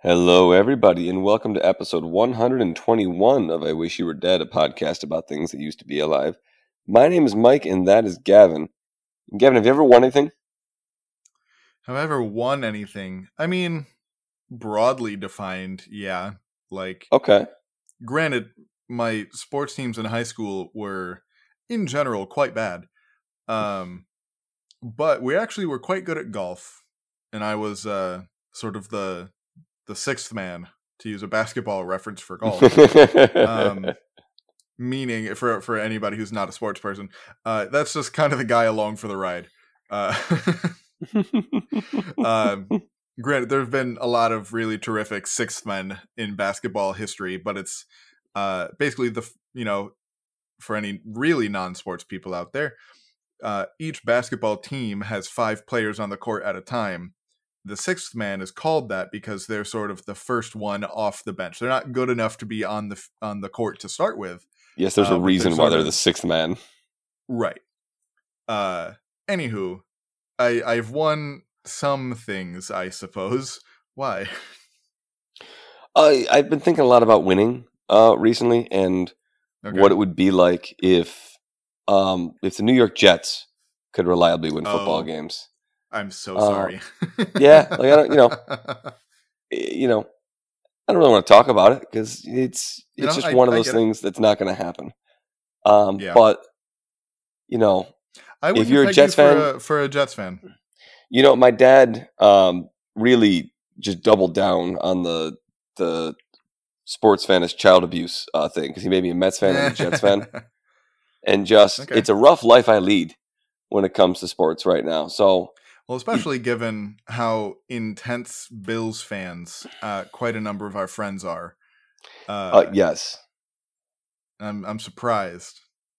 Hello, everybody, and welcome to episode 121 of I Wish You Were Dead, a podcast about things that used to be alive. My name is Mike, and that is Gavin. Gavin, have you ever won anything? Have I ever won anything? I mean, broadly defined, yeah. Okay. Granted, my sports teams in high school were, in general, quite bad. But we actually were quite good at golf, and I was sort of the sixth man, to use a basketball reference for golf. Meaning, for anybody who's not a sports person, that's just kind of the guy along for the ride. Granted, there have been a lot of really terrific sixth men in basketball history, but it's basically for any really non-sports people out there, each basketball team has 5 players on the court at a time. The sixth man is called that because they're sort of the first one off the bench. They're not good enough to be on the court to start with. Yes, there's a reason why they're the sixth man. Right. Anywho, I've won some things, I suppose. Why? I've been thinking a lot about winning recently, and what it would be like if the New York Jets could reliably win football games. I'm so sorry. Yeah, I don't really want to talk about it because it's just one of those things that's not going to happen. But if you're a Jets fan, for a Jets fan, my dad really just doubled down on the sports fan as child abuse thing because he made me a Mets fan and a Jets fan, and it's a rough life I lead when it comes to sports right now. So. Well, especially given how intense Bills fans quite a number of our friends are. Yes. I'm surprised.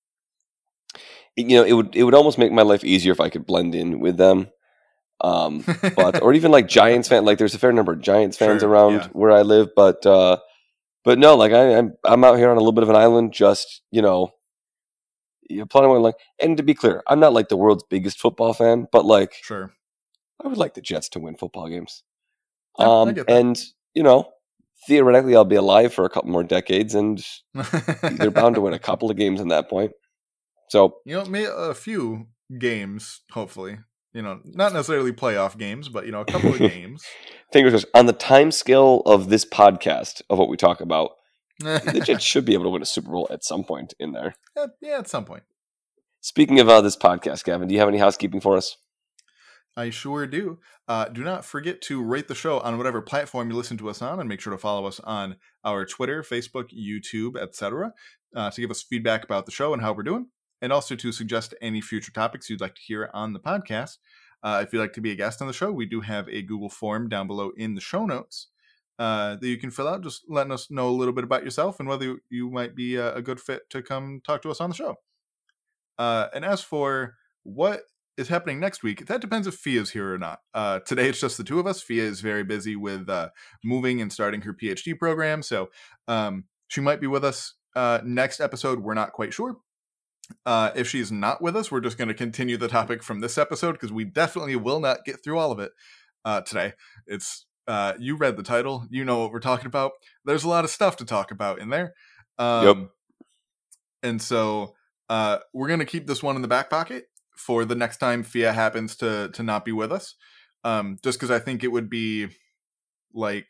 It would almost make my life easier if I could blend in with them. Or even like Giants fan, like there's a fair number of Giants fans around where I live, but no, like I'm out here on a little bit of an island, just plenty like. And to be clear, I'm not like the world's biggest football fan, but like, sure, I would like the Jets to win football games. I get that. And theoretically, I'll be alive for a couple more decades, and they're bound to win a couple of games in that point. So maybe a few games, hopefully. Not necessarily playoff games, but a couple of games. Fingers crossed. On the time scale of this podcast of what we talk about, the Jets should be able to win a Super Bowl at some point in there. Yeah, at some point. Speaking of this podcast, Gavin, do you have any housekeeping for us? I sure do. Do not forget to rate the show on whatever platform you listen to us on, and make sure to follow us on our Twitter, Facebook, YouTube, etc. To give us feedback about the show and how we're doing, and also to suggest any future topics you'd like to hear on the podcast. If you'd like to be a guest on the show, we do have a Google form down below in the show notes that you can fill out, just letting us know a little bit about yourself and whether you might be a good fit to come talk to us on the show. And as for what is happening next week, that depends if Fia's here or not. Today it's just the two of us. Fia is very busy with moving and starting her PhD program, so she might be with us next episode. We're not quite sure. If she's not with us, we're just going to continue the topic from this episode because we definitely will not get through all of it today. It's you read the title, you know what we're talking about. There's a lot of stuff to talk about in there. Yep. And so we're going to keep this one in the back pocket for the next time Fia happens to not be with us. Just because I think it would be like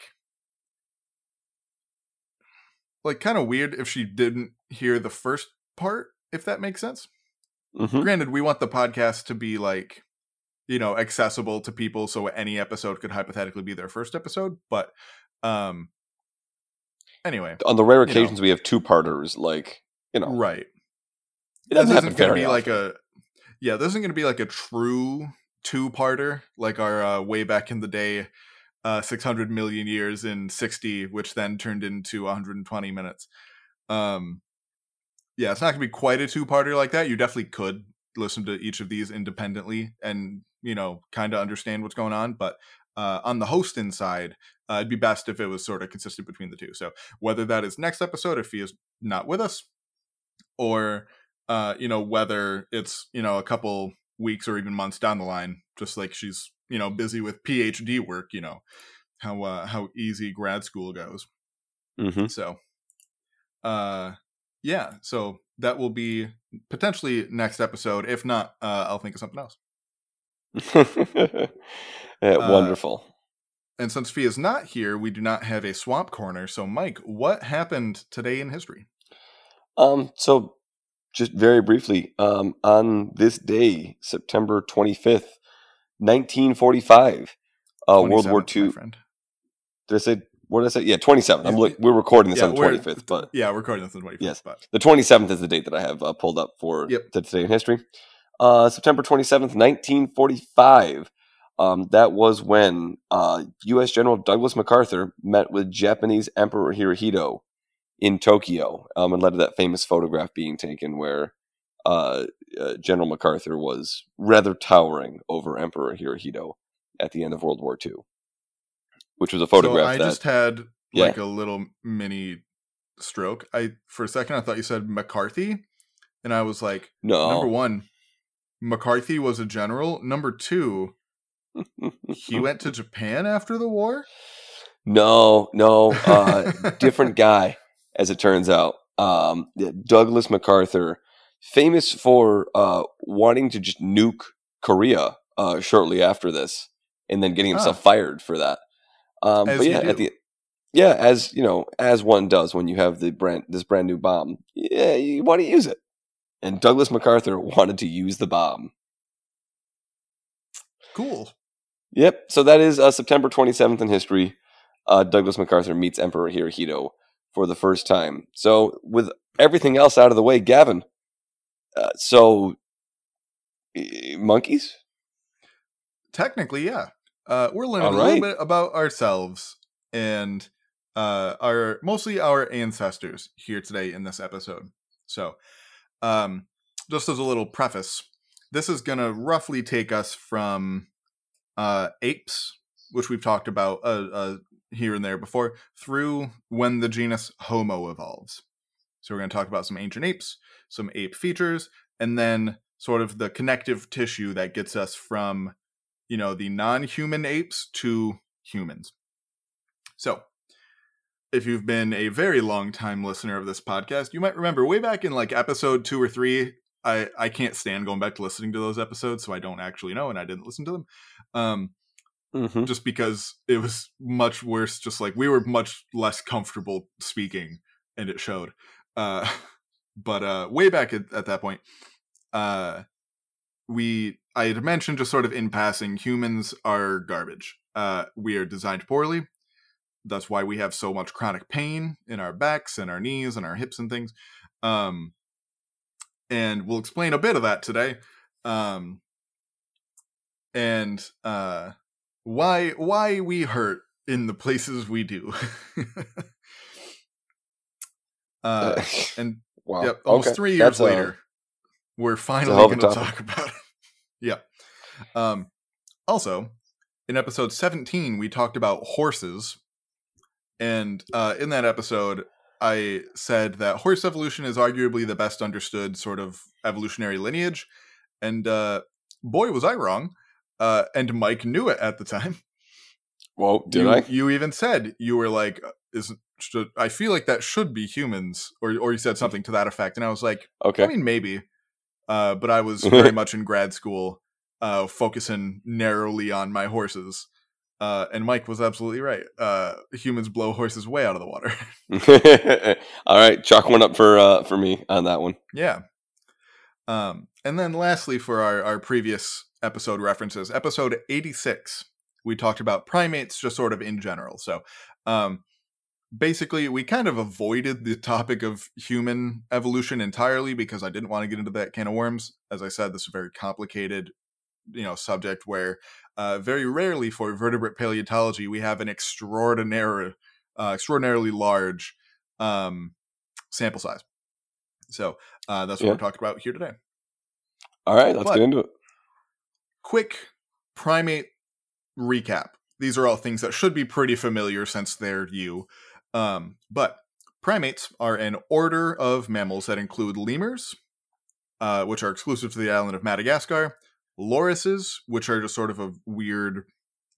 kind of weird if she didn't hear the first part, if that makes sense. Mm-hmm. Granted, we want the podcast to be accessible to people, so any episode could hypothetically be their first episode. But anyway, on the rare occasions we have two-parters, right. It doesn't happen very often. This isn't going to be like a true two-parter, like our way back in the day, 600 million years in 60, which then turned into 120 minutes. It's not going to be quite a two-parter like that. You definitely could listen to each of these independently and, kind of understand what's going on. But on the hosting side, it'd be best if it was sort of consistent between the two. So whether that is next episode, if he is not with us, or whether it's a couple weeks or even months down the line, just like she's busy with PhD work, how easy grad school goes. Mm-hmm. So, yeah. So that will be potentially next episode. If not, I'll think of something else. Wonderful. And since Fee is not here, we do not have a swamp corner. So, Mike, what happened today in history? So just very briefly, on this day, September 25th, 1945, World War II. Friend. Did I say, what did I say? Yeah, 27th. We're recording this on the 25th, but yeah, we're recording this on the 25th. Yes, but the 27th is the date that I have pulled up for today in history. September 27th, 1945. That was when U.S. General Douglas MacArthur met with Japanese Emperor Hirohito in Tokyo, and led to that famous photograph being taken where General MacArthur was rather towering over Emperor Hirohito at the end of World War II, which was a photograph. So I just had like a little mini stroke. For a second I thought you said McCarthy, and I was like, no. Number one, McCarthy was a general. Number two, he went to Japan after the war? No, different guy, as it turns out. Douglas MacArthur, famous for wanting to just nuke Korea shortly after this, and then getting himself fired for that. But yeah, as you know, as one does when you have this brand new bomb, you want to use it. And Douglas MacArthur wanted to use the bomb. Cool. Yep. So that is September 27th in history. Douglas MacArthur meets Emperor Hirohito for the first time. So with everything else out of the way, Gavin, monkeys? Technically, yeah. We're learning a little bit about ourselves and mostly our ancestors here today in this episode. So, just as a little preface, this is going to roughly take us from apes, which we've talked about here and there before, through when the genus Homo evolves. So we're going to talk about some ancient apes, some ape features, and then sort of the connective tissue that gets us from, the non-human apes to humans. So, if you've been a very long time listener of this podcast, you might remember way back in like episode 2 or 3, I can't stand going back to listening to those episodes, so I don't actually know, and I didn't listen to them. Just because it was much worse, just like we were much less comfortable speaking, and it showed. But way back at that point, I had mentioned just sort of in passing, humans are garbage. We are designed poorly. That's why we have so much chronic pain in our backs and our knees and our hips and things. And we'll explain a bit of that today. And why we hurt in the places we do. And wow. Yep, almost 3 years later, we're finally going to talk about it. Yeah. Also, in episode 17, we talked about horses. And in that episode, I said that horse evolution is arguably the best understood sort of evolutionary lineage. And boy, was I wrong. And Mike knew it at the time. Well, did I? You even said, you were like, I feel like that should be humans. Or you said something to that effect. And I was like, okay. I mean, maybe. But I was very much in grad school, focusing narrowly on my horses. And Mike was absolutely right. Humans blow horses way out of the water. All right, chalk one up for me on that one. Yeah. And then lastly, for our previous episode references, episode 86, we talked about primates just sort of in general. So basically, we kind of avoided the topic of human evolution entirely because I didn't want to get into that can of worms. As I said, this is a very complicated subject where very rarely for vertebrate paleontology we have an extraordinarily large sample size. So that's what we're talking about here today. All right, let's get into it. Quick primate recap. These are all things that should be pretty familiar since they're you. But primates are an order of mammals that include lemurs, which are exclusive to the island of Madagascar, lorises, which are just sort of a weird,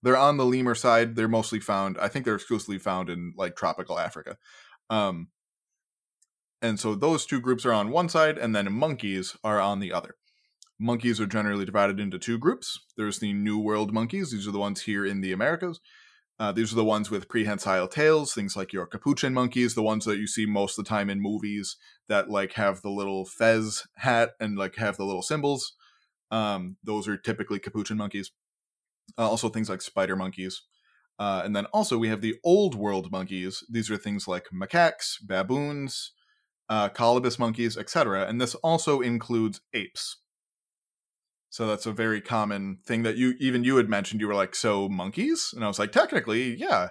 they're on the lemur side. They're mostly found, I think they're exclusively found in like tropical Africa. And so those two groups are on one side, and then monkeys are on the other. Monkeys are generally divided into two groups. There's the New World monkeys. These are the ones here in the Americas. These are the ones with prehensile tails, things like your capuchin monkeys, the ones that you see most of the time in movies that like have the little fez hat and like have the little symbols. Those are typically capuchin monkeys. Also things like spider monkeys. And then also we have the Old World monkeys. These are things like macaques, baboons, colobus monkeys, etc. And this also includes apes. So that's a very common thing that you had mentioned. You were like, so monkeys? And I was like, technically, yeah.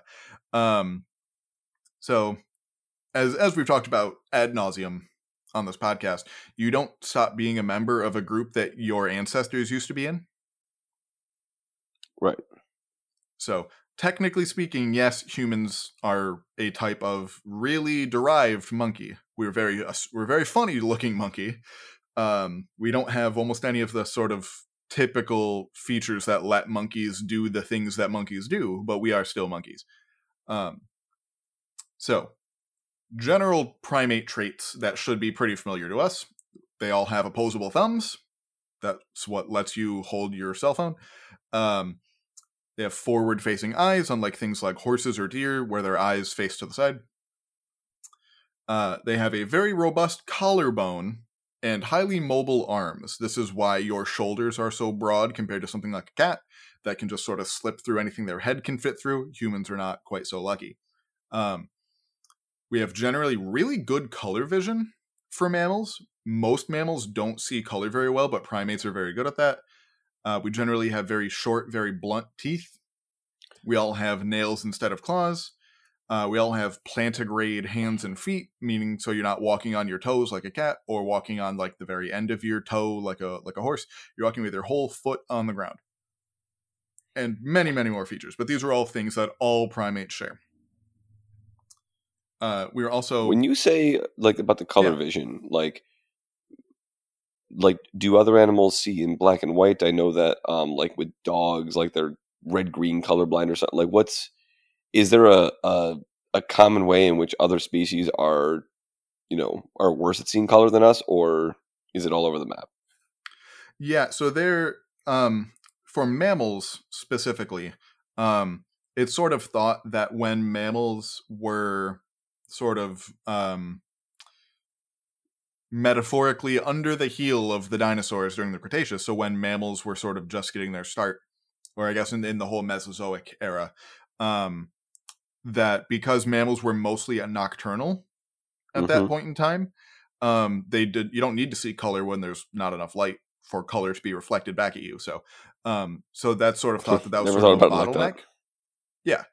So as we've talked about ad nauseum on this podcast, you don't stop being a member of a group that your ancestors used to be in. Right. So technically speaking, yes, humans are a type of really derived monkey. We're very funny looking monkey. We don't have almost any of the sort of typical features that let monkeys do the things that monkeys do, but we are still monkeys. So, general primate traits that should be pretty familiar to us. They all have opposable thumbs. That's what lets you hold your cell phone. They have forward-facing eyes, unlike things like horses or deer, where their eyes face to the side. They have a very robust collarbone and highly mobile arms. This is why your shoulders are so broad compared to something like a cat that can just sort of slip through anything their head can fit through. Humans are not quite so lucky. We have generally really good color vision for mammals. Most mammals don't see color very well, but primates are very good at that. We generally have very short, very blunt teeth. We all have nails instead of claws. We all have plantigrade hands and feet, meaning so you're not walking on your toes like a cat or walking on like the very end of your toe like a horse. You're walking with your whole foot on the ground. And many, many more features. But these are all things that all primates share. We're also... When you say like about the color vision, like do other animals see in black and white? I know that like with dogs, like they're red-green colorblind or something. Like is there a common way in which other species are worse at seeing color than us, or is it all over the map? Yeah, so they're for mammals specifically, it's sort of thought that when mammals were sort of metaphorically under the heel of the dinosaurs during the Cretaceous, so when mammals were sort of just getting their start, or I guess in the whole Mesozoic era, that because mammals were mostly nocturnal at that point in time, you don't need to see color when there's not enough light for color to be reflected back at you. So that's sort of thought that was sort of a bottleneck. Like yeah.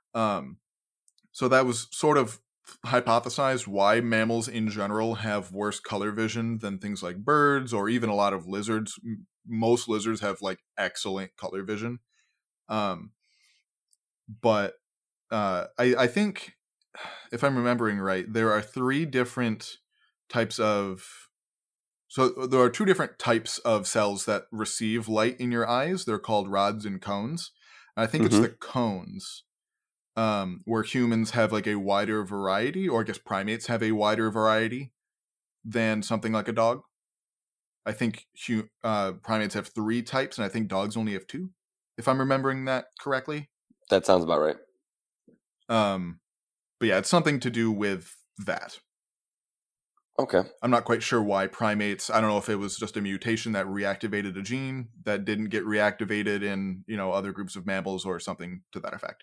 So that was sort of hypothesized why mammals in general have worse color vision than things like birds or even a lot of lizards. Most lizards have like excellent color vision. But I think, if I'm remembering right, there are 3 different types of... So there are 2 different types of cells that receive light in your eyes. They're called rods and cones. And I think it's the cones, where humans have like a wider variety, or I guess primates have a wider variety than something like a dog. I think primates have 3 types, and I think dogs only have 2, if I'm remembering that correctly. That sounds about right. But yeah, it's something to do with that. Okay. I'm not quite sure why primates... I don't know if it was just a mutation that reactivated a gene that didn't get reactivated in, other groups of mammals or something to that effect.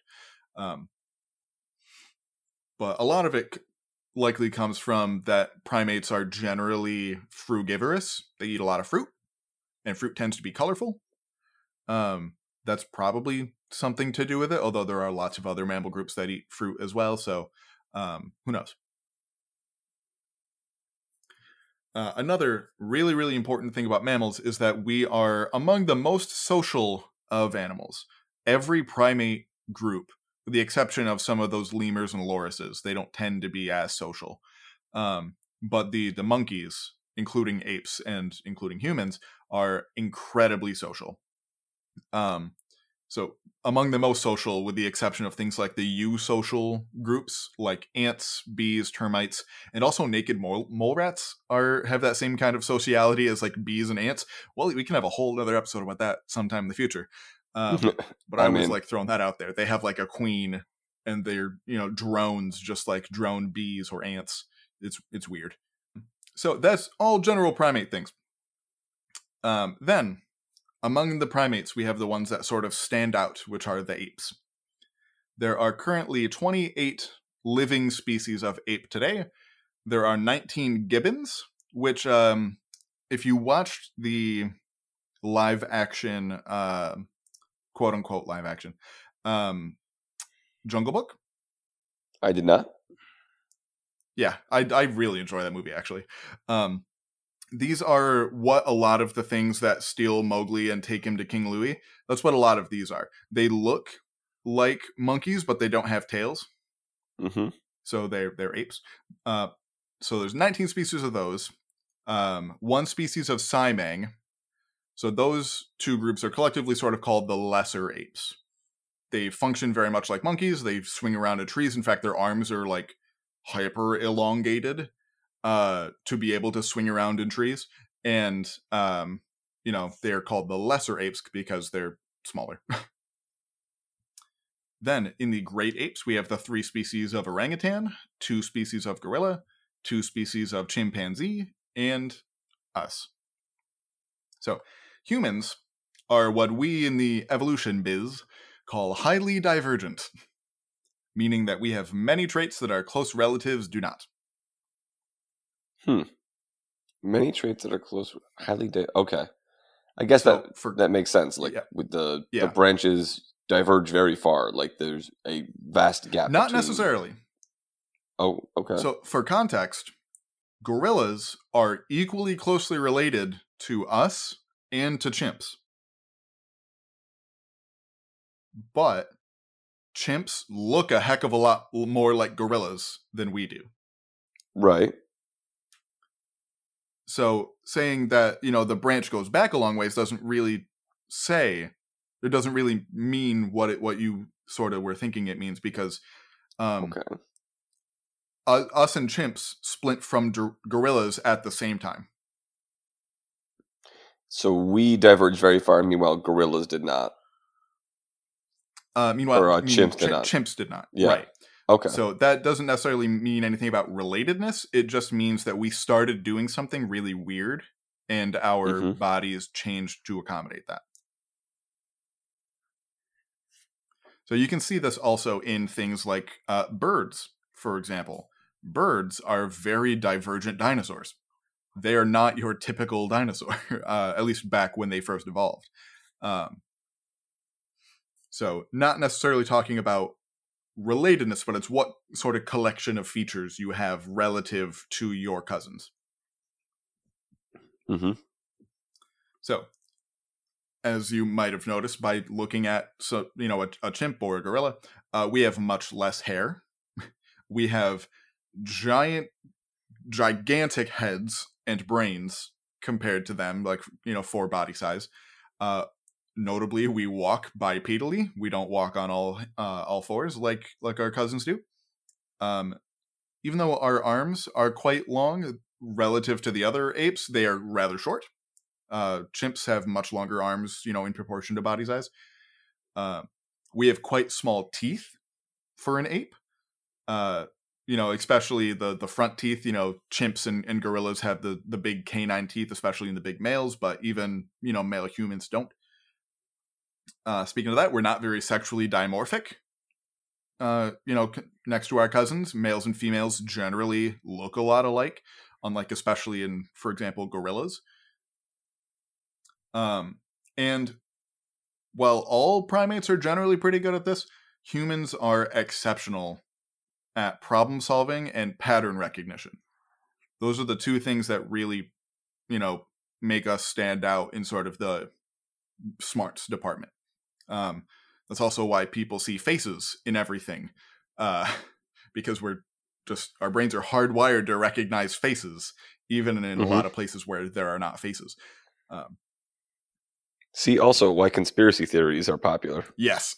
But a lot of it likely comes from that primates are generally frugivorous. They eat a lot of fruit, and fruit tends to be colorful. That's probably something to do with it, although there are lots of other mammal groups that eat fruit as well, so who knows? Another really, really important thing about mammals is that we are among the most social of animals. Every primate group, with the exception of some of those lemurs and lorises, they don't tend to be as social. But the monkeys, including apes and including humans, are incredibly social. So among the most social, with the exception of things like the eusocial groups, like ants, bees, termites, and also naked mole rats have that same kind of sociality as like bees and ants. Well, we can have a whole other episode about that sometime in the future. But I was like throwing that out there. They have like a queen, and they're drones, just like drone bees or ants. It's weird. So that's all general primate things. Then, among the primates, we have the ones that sort of stand out, which are the apes. There are currently 28 living species of ape today. There are 19 gibbons, which, if you watched the live action, quote unquote live action, Jungle Book. I did not. Yeah, I really enjoy that movie, actually. These are what a lot of the things that steal Mowgli and take him to King Louie. That's what a lot of these are. They look like monkeys, but they don't have tails. Mm-hmm. So they're apes. So there's 19 species of those. One species of Saimang. So those two groups are collectively sort of called the lesser apes. They function very much like monkeys. They swing around in trees. In fact, their arms are like hyper elongated to be able to swing around in trees. And, they're called the lesser apes because they're smaller. Then, in the great apes, we have the 3 species of orangutan, 2 species of gorilla, 2 species of chimpanzee, and us. So, humans are what we in the evolution biz call highly divergent, meaning that we have many traits that our close relatives do not. Many traits that are close, highly okay. I guess that makes sense. Like with the branches diverge very far. Like there's a vast gap. Not necessarily. Oh, okay. So for context, gorillas are equally closely related to us and to chimps. But chimps look a heck of a lot more like gorillas than we do. Right. So saying that, the branch goes back a long ways doesn't really mean what you sort of were thinking it means, because us and chimps split from gorillas at the same time. So we diverged very far, meanwhile gorillas did not. Chimps did not. Yeah. Right. Okay. So that doesn't necessarily mean anything about relatedness. It just means that we started doing something really weird, and our bodies changed to accommodate that. So you can see this also in things like birds, for example. Birds are very divergent dinosaurs. They are not your typical dinosaur, at least back when they first evolved. So not necessarily talking about relatedness, but it's what sort of collection of features you have relative to your cousins. So, as you might have noticed by looking at a chimp or a gorilla, we have much less hair. We have gigantic heads and brains compared to them, like 4 body size. Notably, we walk bipedally. We don't walk on all fours like our cousins do. Even though our arms are quite long relative to the other apes, they are rather short. Chimps have much longer arms, in proportion to body size. We have quite small teeth for an ape. Especially the front teeth. Chimps and gorillas have the big canine teeth, especially in the big males, but even, male humans don't. Speaking of that, we're not very sexually dimorphic. Next to our cousins, males and females generally look a lot alike, unlike especially in, for example, gorillas. And while all primates are generally pretty good at this, humans are exceptional at problem solving and pattern recognition. Those are the 2 things that really, make us stand out in sort of the smarts department. That's also why people see faces in everything, because our brains are hardwired to recognize faces, even in a lot of places where there are not faces. See also why conspiracy theories are popular. Yes.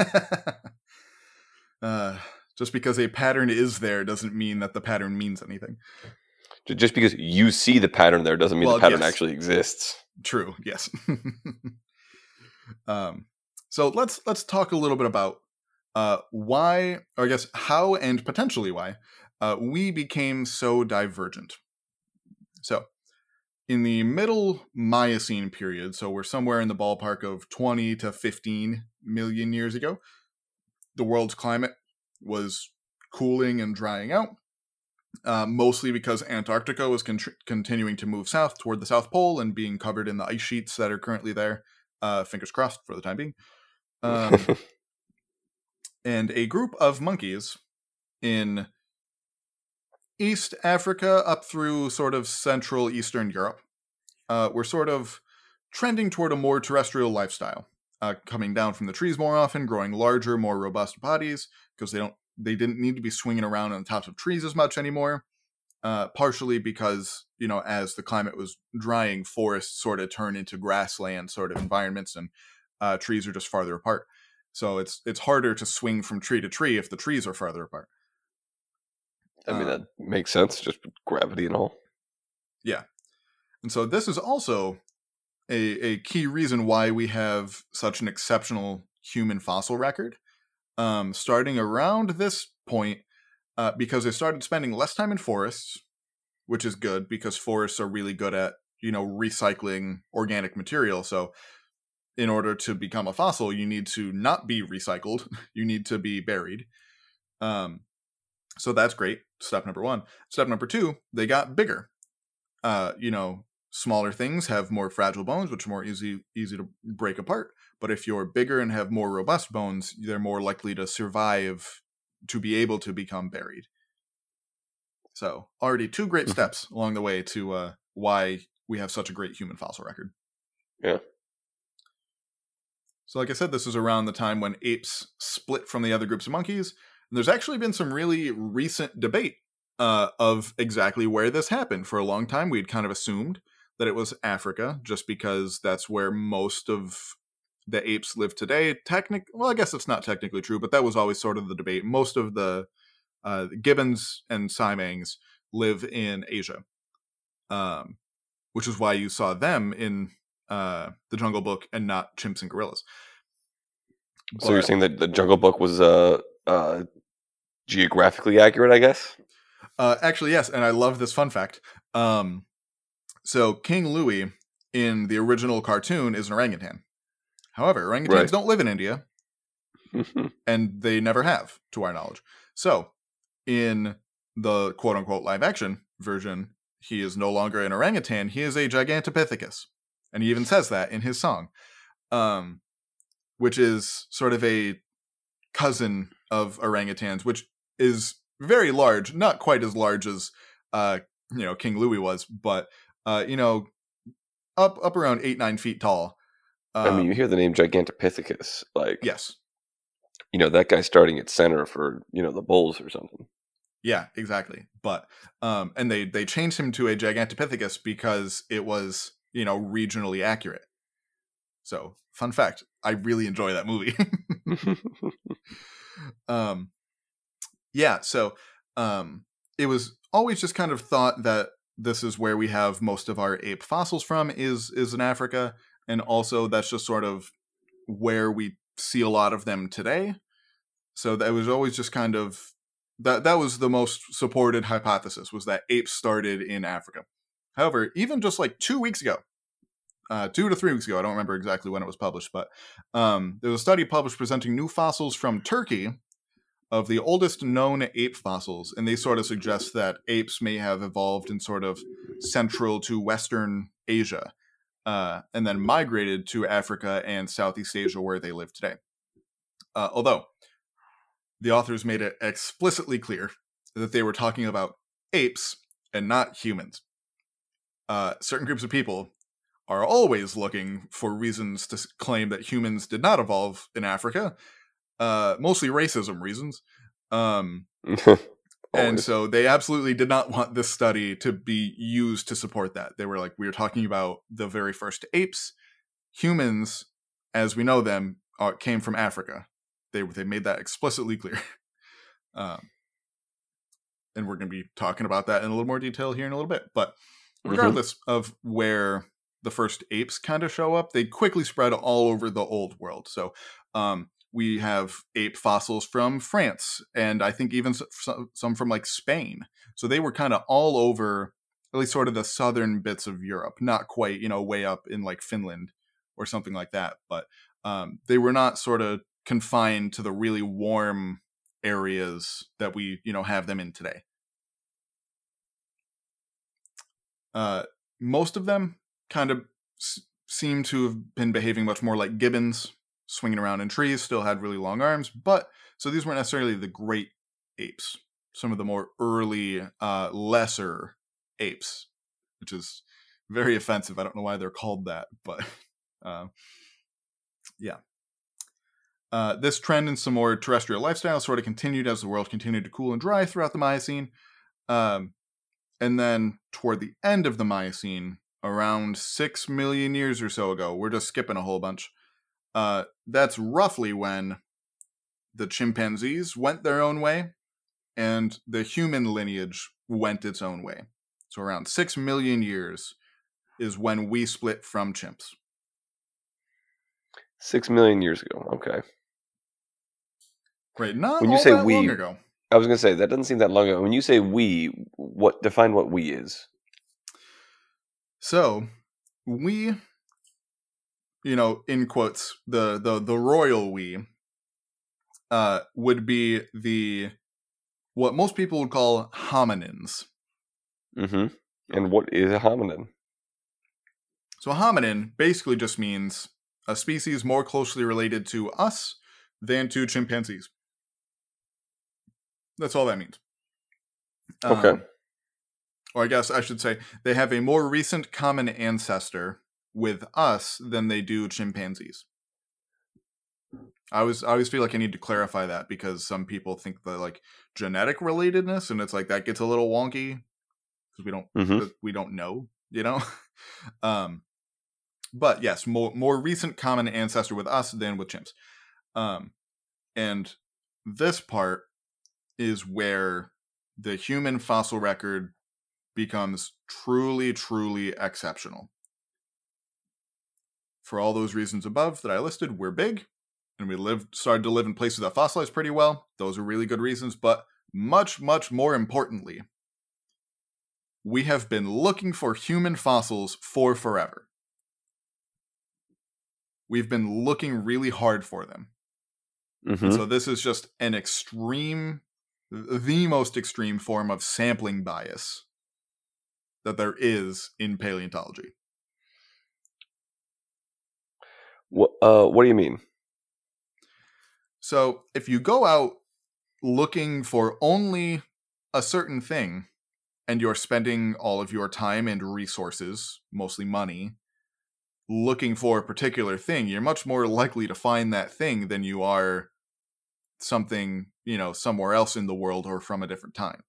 Just because a pattern is there doesn't mean that the pattern means anything. Just because you see the pattern there doesn't mean the pattern actually exists. True. Yes. So let's talk a little bit about why, or I guess how, and potentially why we became so divergent. So, in the middle Miocene period, so we're somewhere in the ballpark of 20 to 15 million years ago, the world's climate was cooling and drying out, mostly because Antarctica was continuing to move south toward the South Pole and being covered in the ice sheets that are currently there. Fingers crossed for the time being. And a group of monkeys in East Africa up through sort of Central Eastern Europe were sort of trending toward a more terrestrial lifestyle, coming down from the trees more often, growing larger, more robust bodies because they didn't need to be swinging around on the tops of trees as much anymore. Partially because, as the climate was drying, forests sort of turn into grassland sort of environments, and trees are just farther apart. So it's harder to swing from tree to tree if the trees are farther apart. I mean, that makes sense, just gravity and all. Yeah. And so this is also a key reason why we have such an exceptional human fossil record. Starting around this point, because they started spending less time in forests, which is good because forests are really good at, recycling organic material. So in order to become a fossil, you need to not be recycled. You need to be buried. So that's great. Step number one. Step number two, they got bigger. Smaller things have more fragile bones, which are more easy to break apart. But if you're bigger and have more robust bones, they're more likely to survive to be able to become buried. So already two great steps along the way to why we have such a great human fossil record. Yeah. So like I said, this is around the time when apes split from the other groups of monkeys. And there's actually been some really recent debate of exactly where this happened. For a long time, we'd kind of assumed that it was Africa, just because that's where most of the apes live today. Well, I guess it's not technically true, but that was always sort of the debate. Most of the gibbons and siamangs live in Asia, which is why you saw them in the Jungle Book and not chimps and gorillas. So you're saying that the Jungle Book was geographically accurate, I guess? Actually, yes, and I love this fun fact. So King Louis in the original cartoon is an orangutan. However, orangutans don't live in India, and they never have, to our knowledge. So in the quote-unquote live-action version, he is no longer an orangutan, he is a Gigantopithecus. And he even says that in his song, which is sort of a cousin of orangutans, which is very large, not quite as large as King Louis was, but up around 8-9 feet tall. I mean, you hear the name Gigantopithecus, like, yes, that guy starting at center for the bulls or something. Yeah, exactly. But and they changed him to a Gigantopithecus because it was regionally accurate. So, fun fact, I really enjoy that movie. Yeah, so it was always just kind of thought that this is where we have most of our ape fossils from is in Africa, and also that's just sort of where we see a lot of them today. So that was always just kind of that was the most supported hypothesis, was that apes started in Africa. However, even just like 2 weeks ago, 2 to 3 weeks ago, I don't remember exactly when it was published, but there was a study published presenting new fossils from Turkey of the oldest known ape fossils, and they sort of suggest that apes may have evolved in sort of Central to Western Asia, and then migrated to Africa and Southeast Asia, where they live today. Although, the authors made it explicitly clear that they were talking about apes and not humans. Certain groups of people are always looking for reasons to claim that humans did not evolve in Africa, mostly racism reasons. And so they absolutely did not want this study to be used to support that. They were like, we were talking about the very first apes. humans, as we know them, came from Africa. They made that explicitly clear. And we're going to be talking about that in a little more detail here in a little bit. But regardless of where the first apes kind of show up, they quickly spread all over the old world. So we have ape fossils from France, and I think even some from like Spain. So they were kind of all over, at least sort of the southern bits of Europe, not quite, way up in like Finland or something like that. But they were not sort of confined to the really warm areas that we, have them in today. Most of them kind of seem to have been behaving much more like gibbons, swinging around in trees, still had really long arms, but so these weren't necessarily the great apes. Some of the more early, lesser apes, which is very offensive. I don't know why they're called that, but yeah. This trend in some more terrestrial lifestyle sort of continued as the world continued to cool and dry throughout the Miocene. And then toward the end of the Miocene, around 6 million years or so ago, we're just skipping a whole bunch. That's roughly when the chimpanzees went their own way and the human lineage went its own way. So around 6 million years is when we split from chimps. 6 million years ago. Okay. Right. Not when you say we, long ago. I was going to say, that doesn't seem that long ago. When you say we, define what we is. So, we, in quotes, the royal we, would be what most people would call hominins. Mm-hmm. And what is a hominin? So a hominin basically just means a species more closely related to us than to chimpanzees. That's all that means. Okay. Or I guess I should say they have a more recent common ancestor with us than they do chimpanzees. I always feel like I need to clarify that because some people think that like genetic relatedness, and it's like that gets a little wonky because we don't know, But yes, more recent common ancestor with us than with chimps. And this part is where the human fossil record becomes truly, truly exceptional. For all those reasons above that I listed, we're big, and we started to live in places that fossilize pretty well. Those are really good reasons, but much, much more importantly, we have been looking for human fossils for forever. We've been looking really hard for them. Mm-hmm. So this is just the most extreme form of sampling bias that there is in paleontology. What do you mean? So if you go out looking for only a certain thing, and you're spending all of your time and resources, mostly money, looking for a particular thing, you're much more likely to find that thing than you are something, somewhere else in the world or from a different time.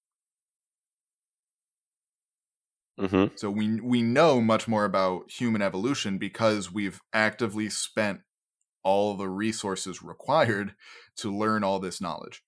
Mm-hmm. So we know much more about human evolution because we've actively spent all the resources required to learn all this knowledge.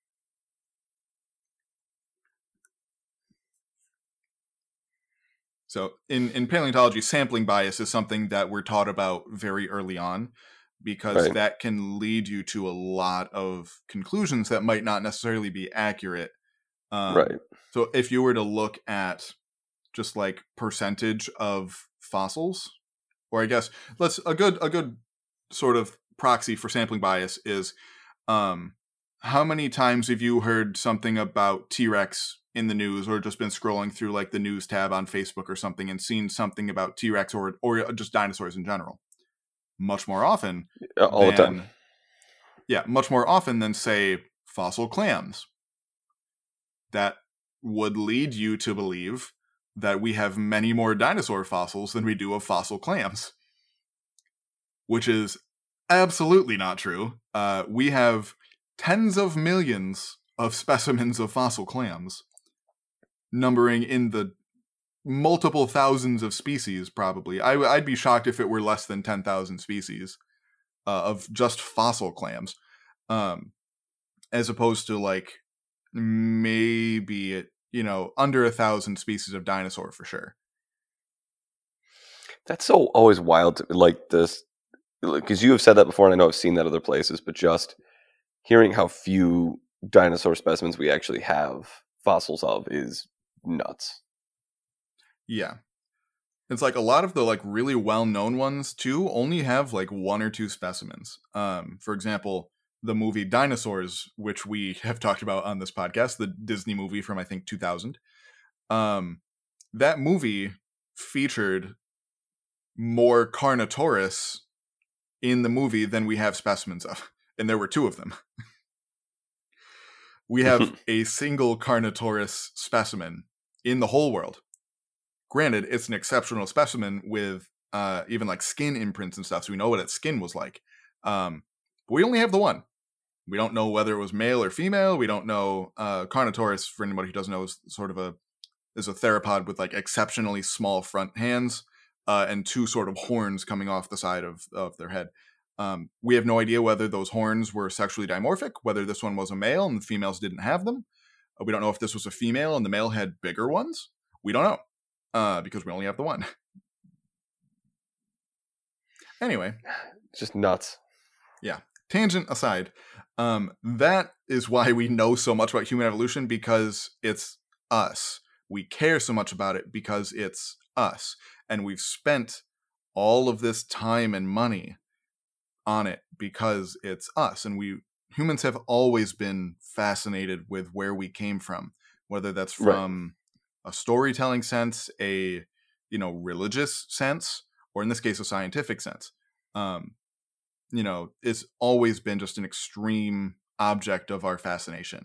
So in paleontology, sampling bias is something that we're taught about very early on because that can lead you to a lot of conclusions that might not necessarily be accurate. Right. So if you were to look at just like percentage of fossils, or I guess a good sort of proxy for sampling bias is how many times have you heard something about T-Rex in the news, or just been scrolling through like the news tab on Facebook or something and seen something about T-Rex or just dinosaurs in general? Much more often. All the time. Yeah, much more often than, say, fossil clams. That would lead you to believe that we have many more dinosaur fossils than we do of fossil clams. Which is absolutely not true. We have tens of millions of specimens of fossil clams, numbering in the multiple thousands of species, probably. I'd be shocked if it were less than 10,000 species of just fossil clams, as opposed to like maybe under 1,000 species of dinosaur for sure. That's so always wild to, like this, because you have said that before, and I know I've seen that other places, but just hearing how few dinosaur specimens we actually have fossils of is nuts. Yeah. It's like a lot of the like really well-known ones too only have like 1 or 2 specimens. For example, the movie Dinosaurs, which we have talked about on this podcast, the Disney movie from I think 2000. That movie featured more Carnotaurus in the movie than we have specimens of, and there were 2 of them. We have a single Carnotaurus specimen in the whole world. Granted, it's an exceptional specimen with even like skin imprints and stuff, so we know what its skin was like. But we only have the 1. We don't know whether it was male or female. We don't know. Carnotaurus, for anybody who doesn't know, is sort of a theropod with like exceptionally small front hands and 2 sort of horns coming off the side of their head. We have no idea whether those horns were sexually dimorphic, whether this one was a male and the females didn't have them. We don't know if this was a female and the male had bigger ones. We don't know because we only have the 1. Anyway. It's just nuts. Yeah. Tangent aside, that is why we know so much about human evolution, because it's us. We care so much about it because it's us. And we've spent all of this time and money on it because it's us. And humans have always been fascinated with where we came from, whether that's from a storytelling sense, a religious sense, or in this case a scientific sense. It's always been just an extreme object of our fascination.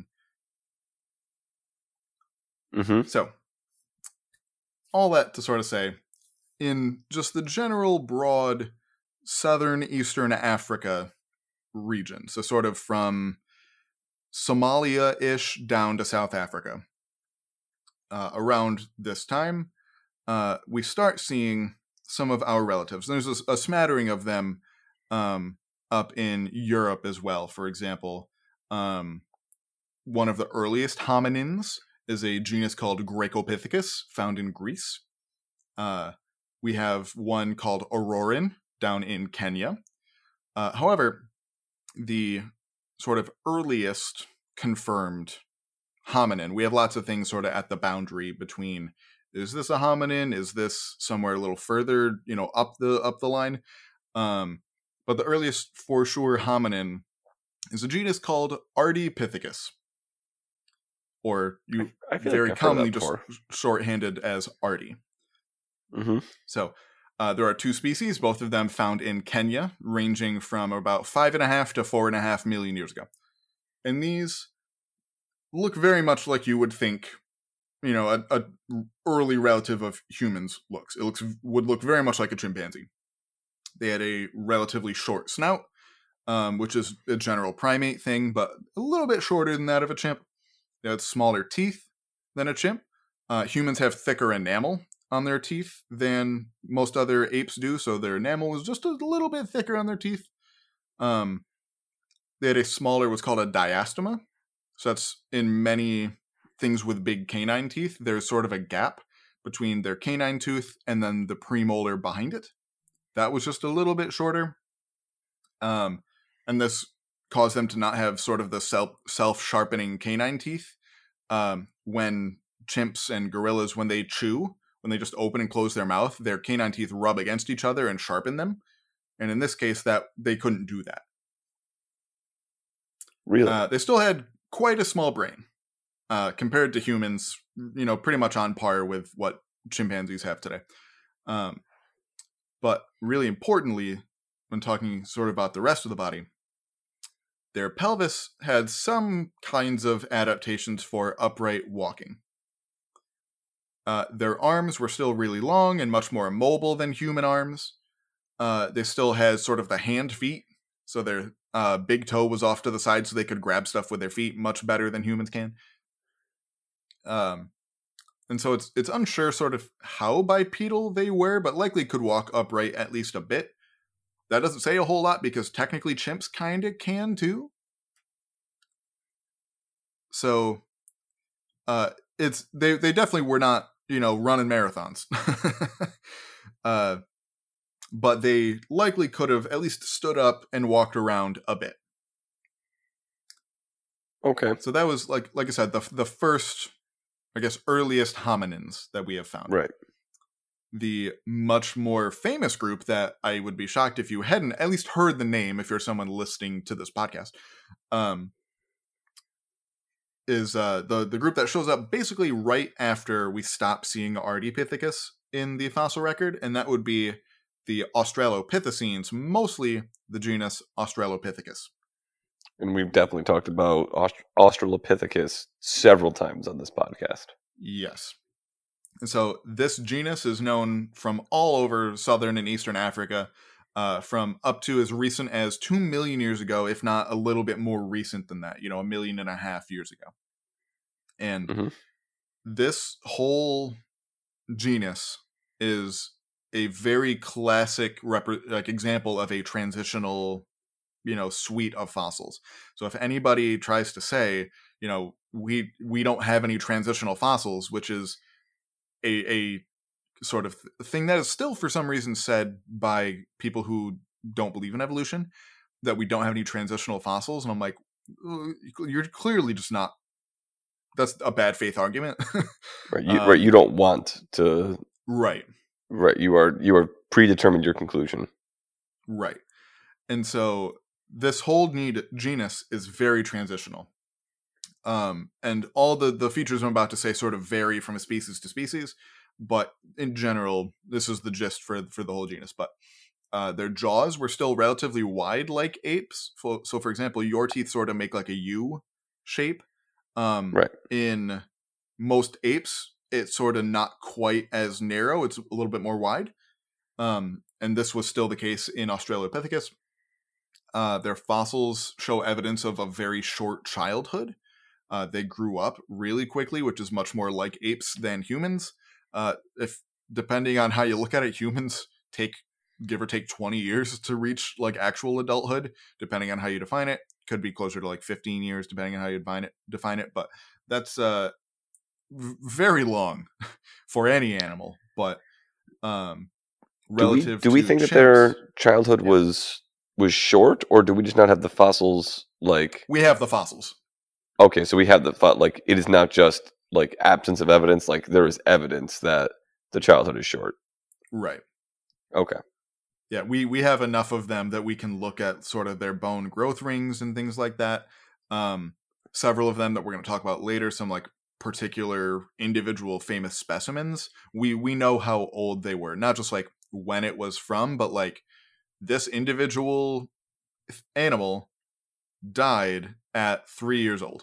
Mm-hmm. So all that to sort of say, in just the general broad southern Eastern Africa region, so sort of from Somalia-ish down to South Africa, around this time, we start seeing some of our relatives. There's a smattering of them up in Europe as well. For example, one of the earliest hominins is a genus called Gracopithecus, found in Greece. We have one called Aurorin down in Kenya. However, the sort of earliest confirmed hominin, we have lots of things sort of at the boundary between, is this a hominin? Is this somewhere a little further, up the line? But the earliest for sure hominin is a genus called Ardipithecus, or you very commonly just shorthanded as Ardi. Mm-hmm. So there are 2 species, both of them found in Kenya, ranging from about 5.5 to 4.5 million years ago. And these look very much like you would think, a early relative of humans looks. Would look very much like a chimpanzee. They had a relatively short snout, which is a general primate thing, but a little bit shorter than that of a chimp. They had smaller teeth than a chimp. Humans have thicker enamel on their teeth than most other apes do, so their enamel is just a little bit thicker on their teeth. They had a smaller, what's called a diastema. So that's in many things with big canine teeth, there's sort of a gap between their canine tooth and then the premolar behind it. That was just a little bit shorter. And this caused them to not have sort of the self-sharpening canine teeth. When chimps and gorillas, when they chew, when they just open and close their mouth, their canine teeth rub against each other and sharpen them. And in this case, that they couldn't do that. Really? They still had quite a small brain compared to humans, pretty much on par with what chimpanzees have today. But really importantly, when talking sort of about the rest of the body, their pelvis had some kinds of adaptations for upright walking. Their arms were still really long and much more mobile than human arms. They still had sort of the hand feet, so their big toe was off to the side so they could grab stuff with their feet much better than humans can. And so it's unsure sort of how bipedal they were, but likely could walk upright at least a bit. That doesn't say a whole lot because technically chimps kind of can too. So it's they definitely were not, running marathons. But they likely could have at least stood up and walked around a bit. Okay. So that was like I said, the first, I guess, earliest hominins that we have found. Right. The much more famous group that I would be shocked if you hadn't at least heard the name, if you're someone listening to this podcast, is the group that shows up basically right after we stop seeing Ardipithecus in the fossil record, and that would be the Australopithecines, mostly the genus Australopithecus. And we've definitely talked about Australopithecus several times on this podcast. Yes. And so this genus is known from all over southern and eastern Africa, from up to as recent as 2 million years ago, if not a little bit more recent than that, 1.5 million years ago. And this whole genus is a very classic example of a transitional, suite of fossils. So if anybody tries to say, we don't have any transitional fossils, which is a sort of thing that is still for some reason said by people who don't believe in evolution, that we don't have any transitional fossils, and I'm like, you're clearly just not. That's a bad faith argument. Right. You don't want to. Right. Right. You are predetermined your conclusion. Right. And so this whole genus is very transitional. And all the features I'm about to say sort of vary from a species to species, but in general, this is the gist for the whole genus. But their jaws were still relatively wide like apes. So for example, your teeth sort of make like a U shape. Right. In most apes, it's sort of not quite as narrow. It's a little bit more wide. And this was still the case in Australopithecus. Their fossils show evidence of a very short childhood. They grew up really quickly, which is much more like apes than humans. If depending on how you look at it, humans give or take 20 years to reach like actual adulthood, depending on how you define it. Could be closer to like 15 years, depending on how you define it. But that's very long for any animal. But relative, do we think chimps, that their childhood was short, or do we just not have the fossils? Like, we have the fossils. Okay, so we have like it is not just like absence of evidence. Like there is evidence that the childhood is short. Right. Okay. Yeah, we have enough of them that we can look at sort of their bone growth rings and things like that. Several of them that we're going to talk about later, some like particular individual famous specimens. We know how old they were, not just like when it was from, but like this individual animal died at 3 years old.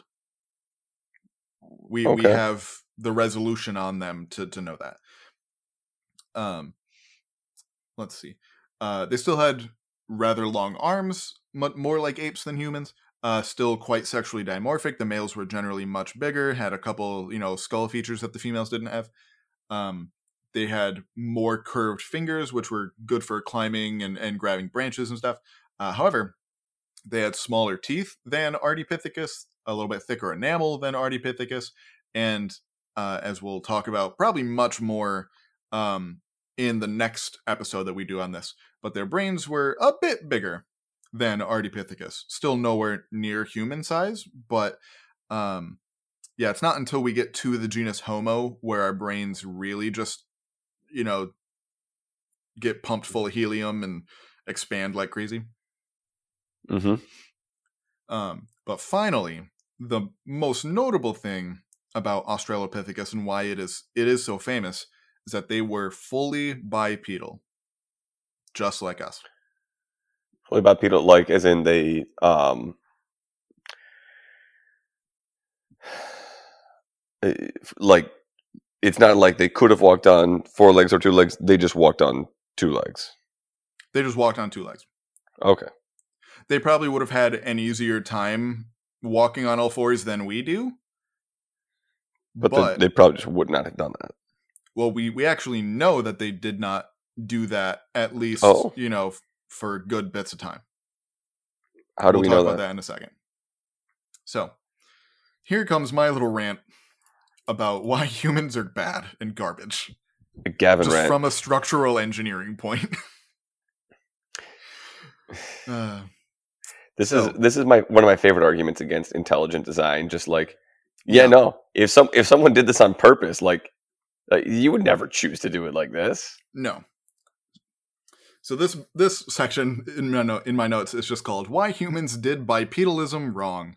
We have the resolution on them to know that. Let's see. They still had rather long arms, more like apes than humans. Still quite sexually dimorphic. The males were generally much bigger, had a couple, skull features that the females didn't have. They had more curved fingers, which were good for climbing and grabbing branches and stuff. However, they had smaller teeth than Ardipithecus, a little bit thicker enamel than Ardipithecus, and as we'll talk about, probably much more in the next episode that we do on this. But their brains were a bit bigger than Ardipithecus. Still nowhere near human size, but it's not until we get to the genus Homo where our brains really just, get pumped full of helium and expand like crazy. Mm-hmm. But finally, the most notable thing about Australopithecus and why it is so famous is that they were fully bipedal, just like us. Fully bipedal, like as in they like it's not like they could have walked on 4 legs or 2 legs. They just walked on 2 legs. They just walked on 2 legs. Okay. They probably would have had an easier time walking on all 4s than we do. But they probably just would not have done that. Well, we actually know that they did not do that, at least, for good bits of time. How do we know that? We'll talk about that in a second. So, here comes my little rant about why humans are bad and garbage. A Gavin just rant. From a structural engineering point. This is one of my favorite arguments against intelligent design. Just like, no, if someone did this on purpose, like you would never choose to do it like this. No. So this section in my notes is just called "Why Humans Did Bipedalism Wrong."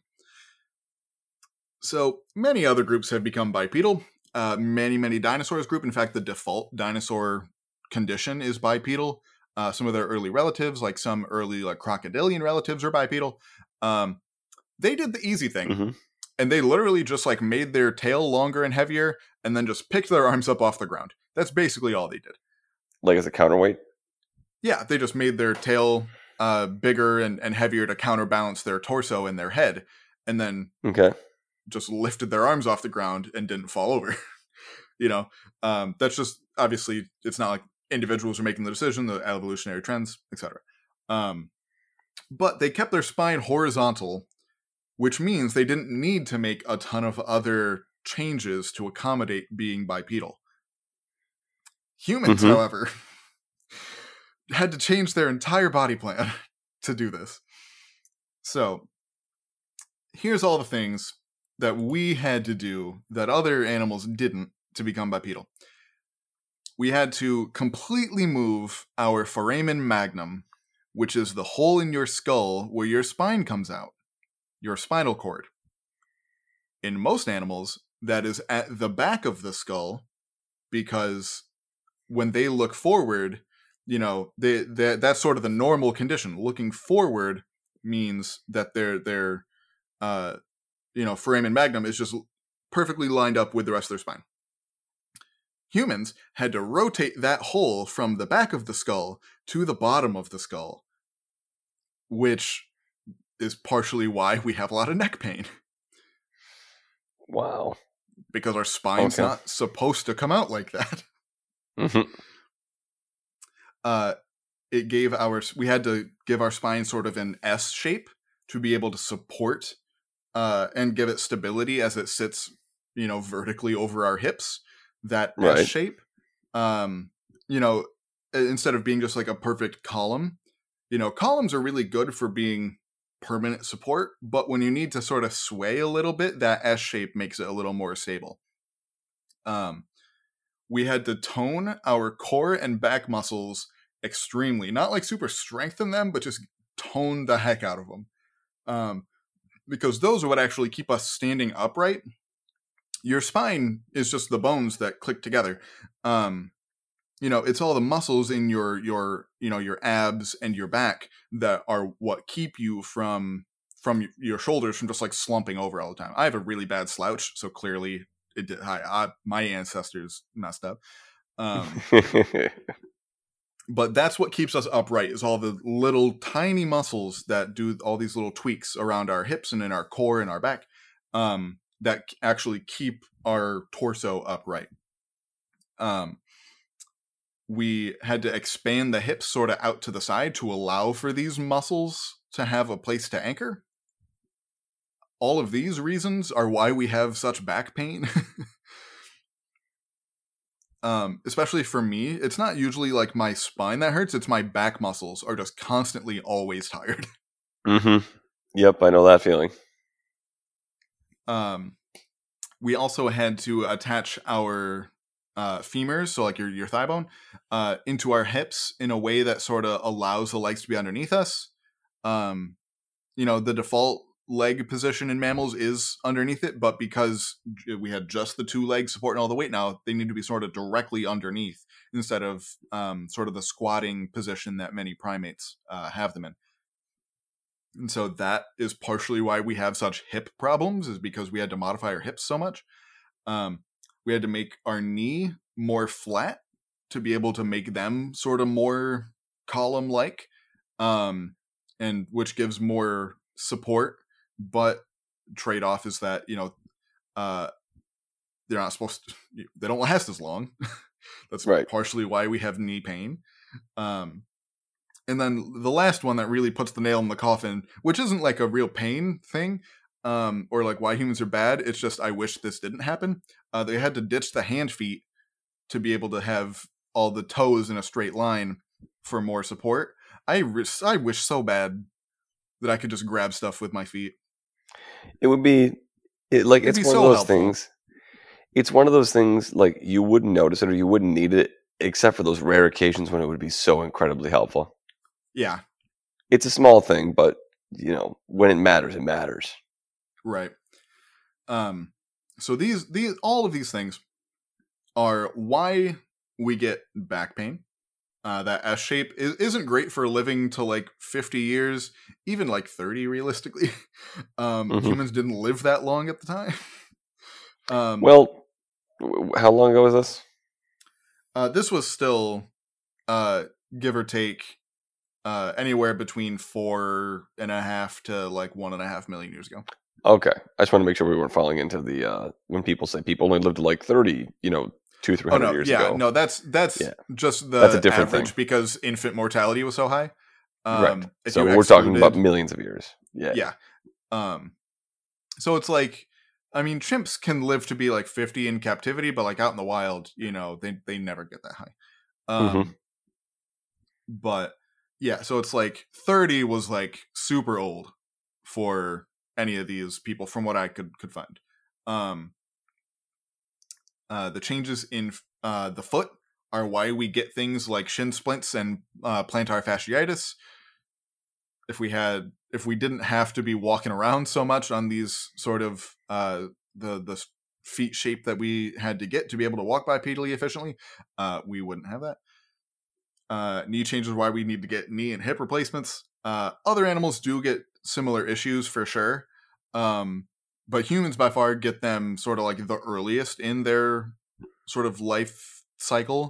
So many other groups have become bipedal. Many dinosaurs group. In fact, the default dinosaur condition is bipedal. Some of their early relatives, like some early crocodilian relatives, are bipedal. They did the easy thing, and they literally just made their tail longer and heavier, and then just picked their arms up off the ground. That's basically all they did. Like as a counterweight? Yeah, they just made their tail bigger and heavier to counterbalance their torso and their head, and then just lifted their arms off the ground and didn't fall over. That's just, obviously, it's not like individuals are making the decision, the evolutionary trends, etc. But they kept their spine horizontal, which means they didn't need to make a ton of other changes to accommodate being bipedal. Humans, however, had to change their entire body plan to do this. So, here's all the things that we had to do that other animals didn't to become bipedal. We had to completely move our foramen magnum, which is the hole in your skull where your spine comes out, your spinal cord. In most animals, that is at the back of the skull, because when they look forward, that's sort of the normal condition. Looking forward means that their foramen magnum is just perfectly lined up with the rest of their spine. Humans had to rotate that hole from the back of the skull to the bottom of the skull, which is partially why we have a lot of neck pain. Wow. Because our spine's not supposed to come out like that. We had to give our spine sort of an S shape to be able to support and give it stability as it sits, vertically over our hips. That S shape, instead of being just like a perfect column, columns are really good for being permanent support, but when you need to sort of sway a little bit, that S shape makes it a little more stable. We had to tone our core and back muscles extremely, not like super strengthen them, but just tone the heck out of them. Because those are what actually keep us standing upright. Your spine is just the bones that click together. It's all the muscles in your abs and your back that are what keep you from your shoulders from just slumping over all the time. I have a really bad slouch, so clearly my ancestors messed up. But that's what keeps us upright, is all the little tiny muscles that do all these little tweaks around our hips and in our core and our back. That actually keep our torso upright. We had to expand the hips sort of out to the side to allow for these muscles to have a place to anchor. All of these reasons are why we have such back pain. Especially for me, it's not usually my spine that hurts, it's my back muscles are just constantly always tired. Yep, I know that feeling. We also had to attach our femurs, so your thigh bone, into our hips in a way that sort of allows the legs to be underneath us. The default leg position in mammals is underneath it, but because we had just the two legs supporting all the weight now, they need to be sort of directly underneath instead of sort of the squatting position that many primates have them in. And so that is partially why we have such hip problems, is because we had to modify our hips so much. We had to make our knee more flat to be able to make them sort of more column-like, and which gives more support. But trade-off is that, they're not supposed to, they don't last as long. That's Right. partially why we have knee pain. And then the last one that really puts the nail in the coffin, which isn't like a real pain thing, or like why humans are bad. It's just, I wish this didn't happen. They had to ditch the hand feet to be able to have all the toes in a straight line for more support. I wish so bad that I could just grab stuff with my feet. It would be it's one of those things. It's one of those things like you wouldn't notice it or you wouldn't need it except for those rare occasions when it would be so incredibly helpful. Yeah. It's a small thing, but when it matters, it matters. Right. So these all of these things are why we get back pain. That S shape isn't great for living to like 50 years, even like 30 realistically. Humans didn't live that long at the time. Well, how long ago was this? This was still, give or take, anywhere between 4.5 to like 1.5 million years ago. Okay, I just want to make sure we weren't falling into the when people say people only lived to like 30, 200-300 years ago. No, that's just that's a different average thing. Because infant mortality was so high. Right. So we're talking about millions of years. Yeah. So it's like, I mean, chimps can live to be like 50 in captivity, but like out in the wild, they never get that high. But yeah, so it's like 30 was like super old for any of these people from what I could find. The changes in the foot are why we get things like shin splints and plantar fasciitis. If we didn't have to be walking around so much on these sort of the feet shape that we had to get to be able to walk bipedally efficiently, we wouldn't have that. Knee changes why we need to get knee and hip replacements. Other animals do get similar issues for sure. But humans by far get them sort of like the earliest in their sort of life cycle.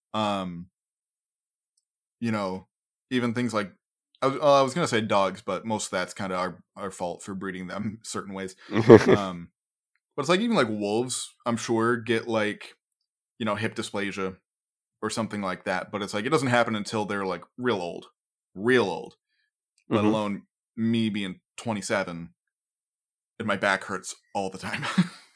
Even things like, I was going to say dogs, but most of that's kind of our fault for breeding them certain ways. But it's like even like wolves, I'm sure, get like, hip dysplasia or something like that. But it's like, it doesn't happen until they're like real old, let alone me being 27 and my back hurts all the time.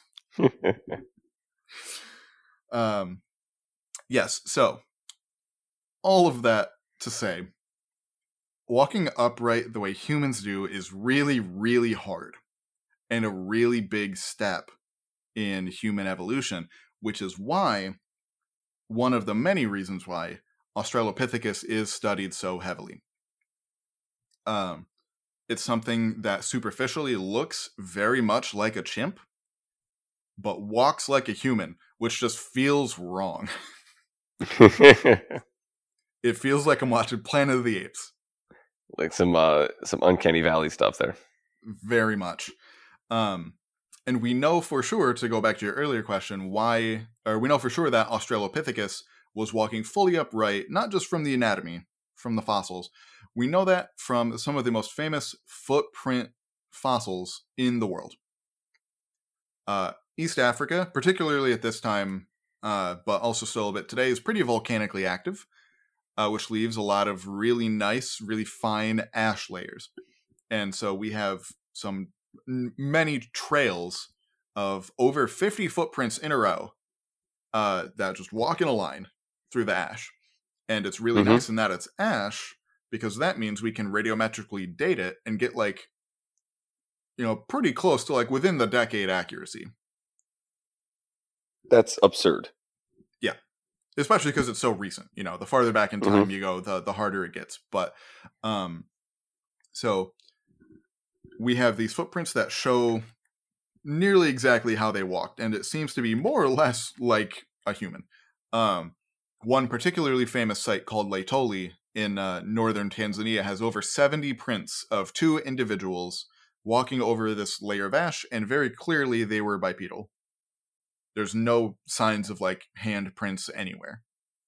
Yes. So all of that to say, walking upright the way humans do is really, really hard and a really big step in human evolution, which is why one of the many reasons why Australopithecus is studied so heavily. It's something that superficially looks very much like a chimp, but walks like a human, which just feels wrong. It feels like I'm watching Planet of the Apes. Like some Uncanny Valley stuff there. Very much. And we know for sure, to go back to your earlier question, we know for sure that Australopithecus was walking fully upright, not just from the anatomy, from the fossils. We know that from some of the most famous footprint fossils in the world. East Africa, particularly at this time, but also still a bit today, is pretty volcanically active, which leaves a lot of really nice, really fine ash layers. And so we have many trails of over 50 footprints in a row that just walk in a line through the ash. And it's really nice in that it's ash, because that means we can radiometrically date it and get like, pretty close to like within the decade accuracy. That's absurd. Yeah. Especially because it's so recent. The farther back in time you go, the harder it gets. But so we have these footprints that show nearly exactly how they walked, and it seems to be more or less like a human. One particularly famous site called Laetoli in northern Tanzania has over 70 prints of two individuals walking over this layer of ash, and very clearly they were bipedal. There's no signs of like hand prints anywhere.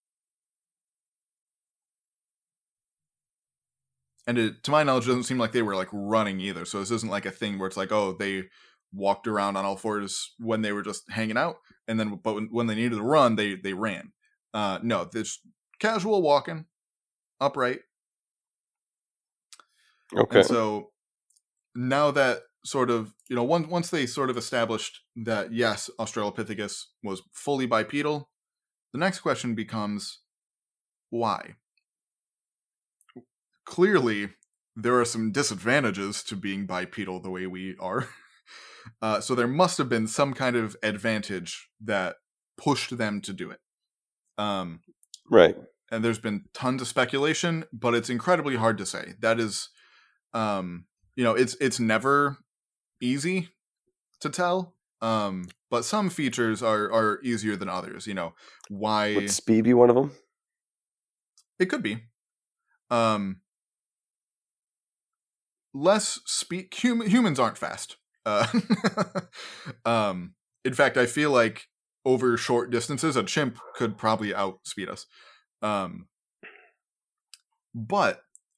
And it, to my knowledge, doesn't seem like they were like running either. So this isn't like a thing where it's like, oh, they walked around on all fours when they were just hanging out. and then but when they needed to run, they ran. No, this casual walking, upright. Okay. And so now that sort of, once they sort of established that, yes, Australopithecus was fully bipedal, the next question becomes, why? Clearly, there are some disadvantages to being bipedal the way we are. So there must have been some kind of advantage that pushed them to do it. Right. And there's been tons of speculation, but it's incredibly hard to say. That is, it's never easy to tell. But some features are easier than others. Why? Would speed be one of them? It could be. Less speed. Humans aren't fast. In fact, I feel like over short distances, a chimp could probably outspeed us. But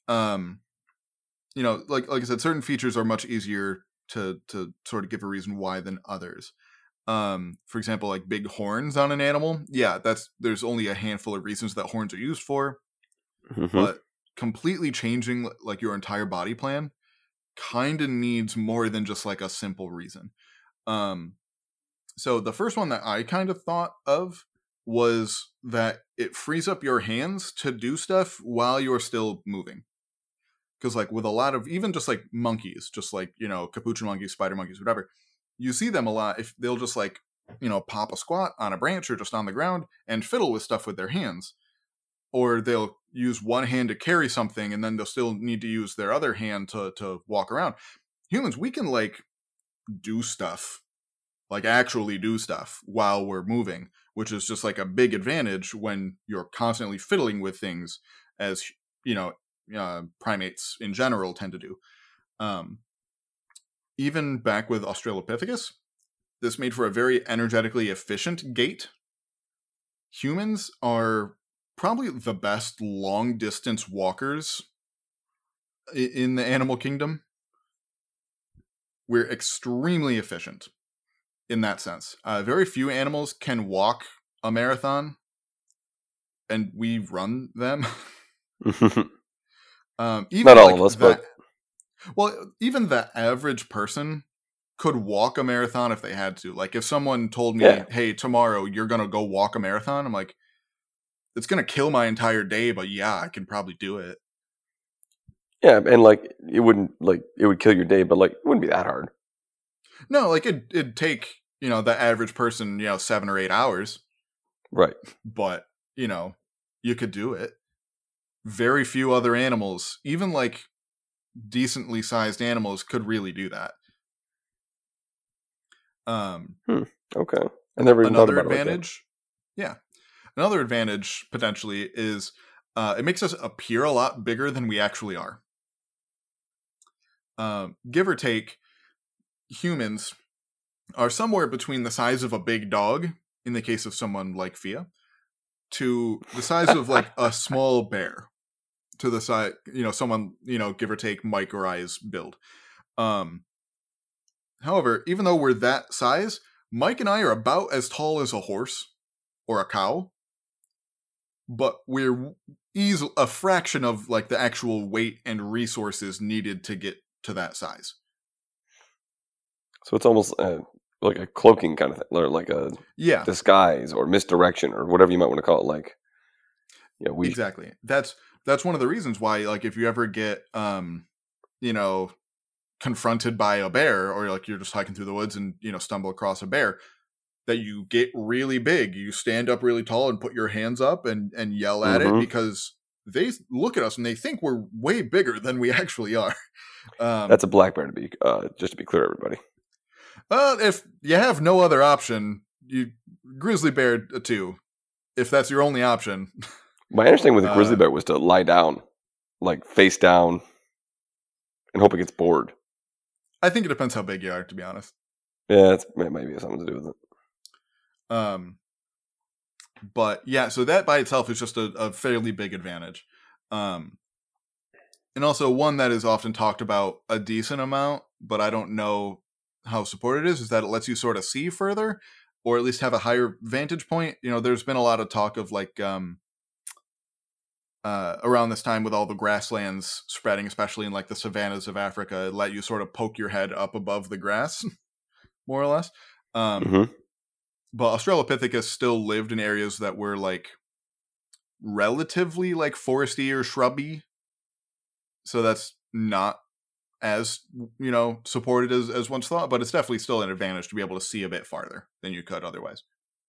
like I said, certain features are much easier to sort of give a reason why than others. For example, like big horns on an animal. Yeah, there's only a handful of reasons that horns are used for. Mm-hmm. But completely changing like your entire body plan kind of needs more than just like a simple reason. So the first one that I kind of thought of was that it frees up your hands to do stuff while you're still moving. Because like with a lot of, even just like monkeys, just like, capuchin monkeys, spider monkeys, whatever, you see them a lot. If they'll just like, pop a squat on a branch or just on the ground and fiddle with stuff with their hands. Or they'll use one hand to carry something and then they'll still need to use their other hand to walk around. Humans, we can like do stuff, like actually do stuff while we're moving, which is just like a big advantage when you're constantly fiddling with things, as primates in general tend to do. Even back with Australopithecus, this made for a very energetically efficient gait. Humans are probably the best long distance walkers in the animal kingdom. We're extremely efficient in that sense. Very few animals can walk a marathon, and we run them. Even Not all of us, but well, even the average person could walk a marathon if they had to. Like if someone told me, "Hey, tomorrow you're gonna go walk a marathon," I'm like, it's gonna kill my entire day, but yeah, I can probably do it. Yeah, and like it would kill your day, but like it wouldn't be that hard. No, like it'd take the average person 7 or 8 hours, right? But you could do it. Very few other animals, even like decently sized animals, could really do that. Okay, I never even thought about advantage. It like that. Yeah, another advantage potentially is it makes us appear a lot bigger than we actually are. Give or take, humans are somewhere between the size of a big dog, in the case of someone like Fia, to the size of like a small bear, to the size, someone, give or take Mike or I's build. However, even though we're that size, Mike and I are about as tall as a horse or a cow, but we're a fraction of like the actual weight and resources needed to get to that size. So it's almost like a cloaking kind of thing, or like a disguise or misdirection or whatever you might want to call it. Like, exactly. That's one of the reasons why, like, if you ever get, confronted by a bear, or like you're just hiking through the woods and stumble across a bear, that you get really big. You stand up really tall and put your hands up and yell at it, because they look at us and they think we're way bigger than we actually are. That's a black bear, to be just to be clear, everybody. If you have no other option, you grizzly bear too, if that's your only option. My understanding with a grizzly bear was to lie down, like face down, and hope it gets bored. I think it depends how big you are, to be honest. Yeah, it might be something to do with it. But yeah, so that by itself is just a fairly big advantage. And also one that is often talked about a decent amount, but I don't know how supported it is that it lets you sort of see further, or at least have a higher vantage point. You know, there's been a lot of talk of like around this time with all the grasslands spreading, especially in like the savannas of Africa, let you sort of poke your head up above the grass, more or less. But Australopithecus still lived in areas that were like relatively like foresty or shrubby. So that's not as, you know, supported as once thought, but it's definitely still an advantage to be able to see a bit farther than you could otherwise.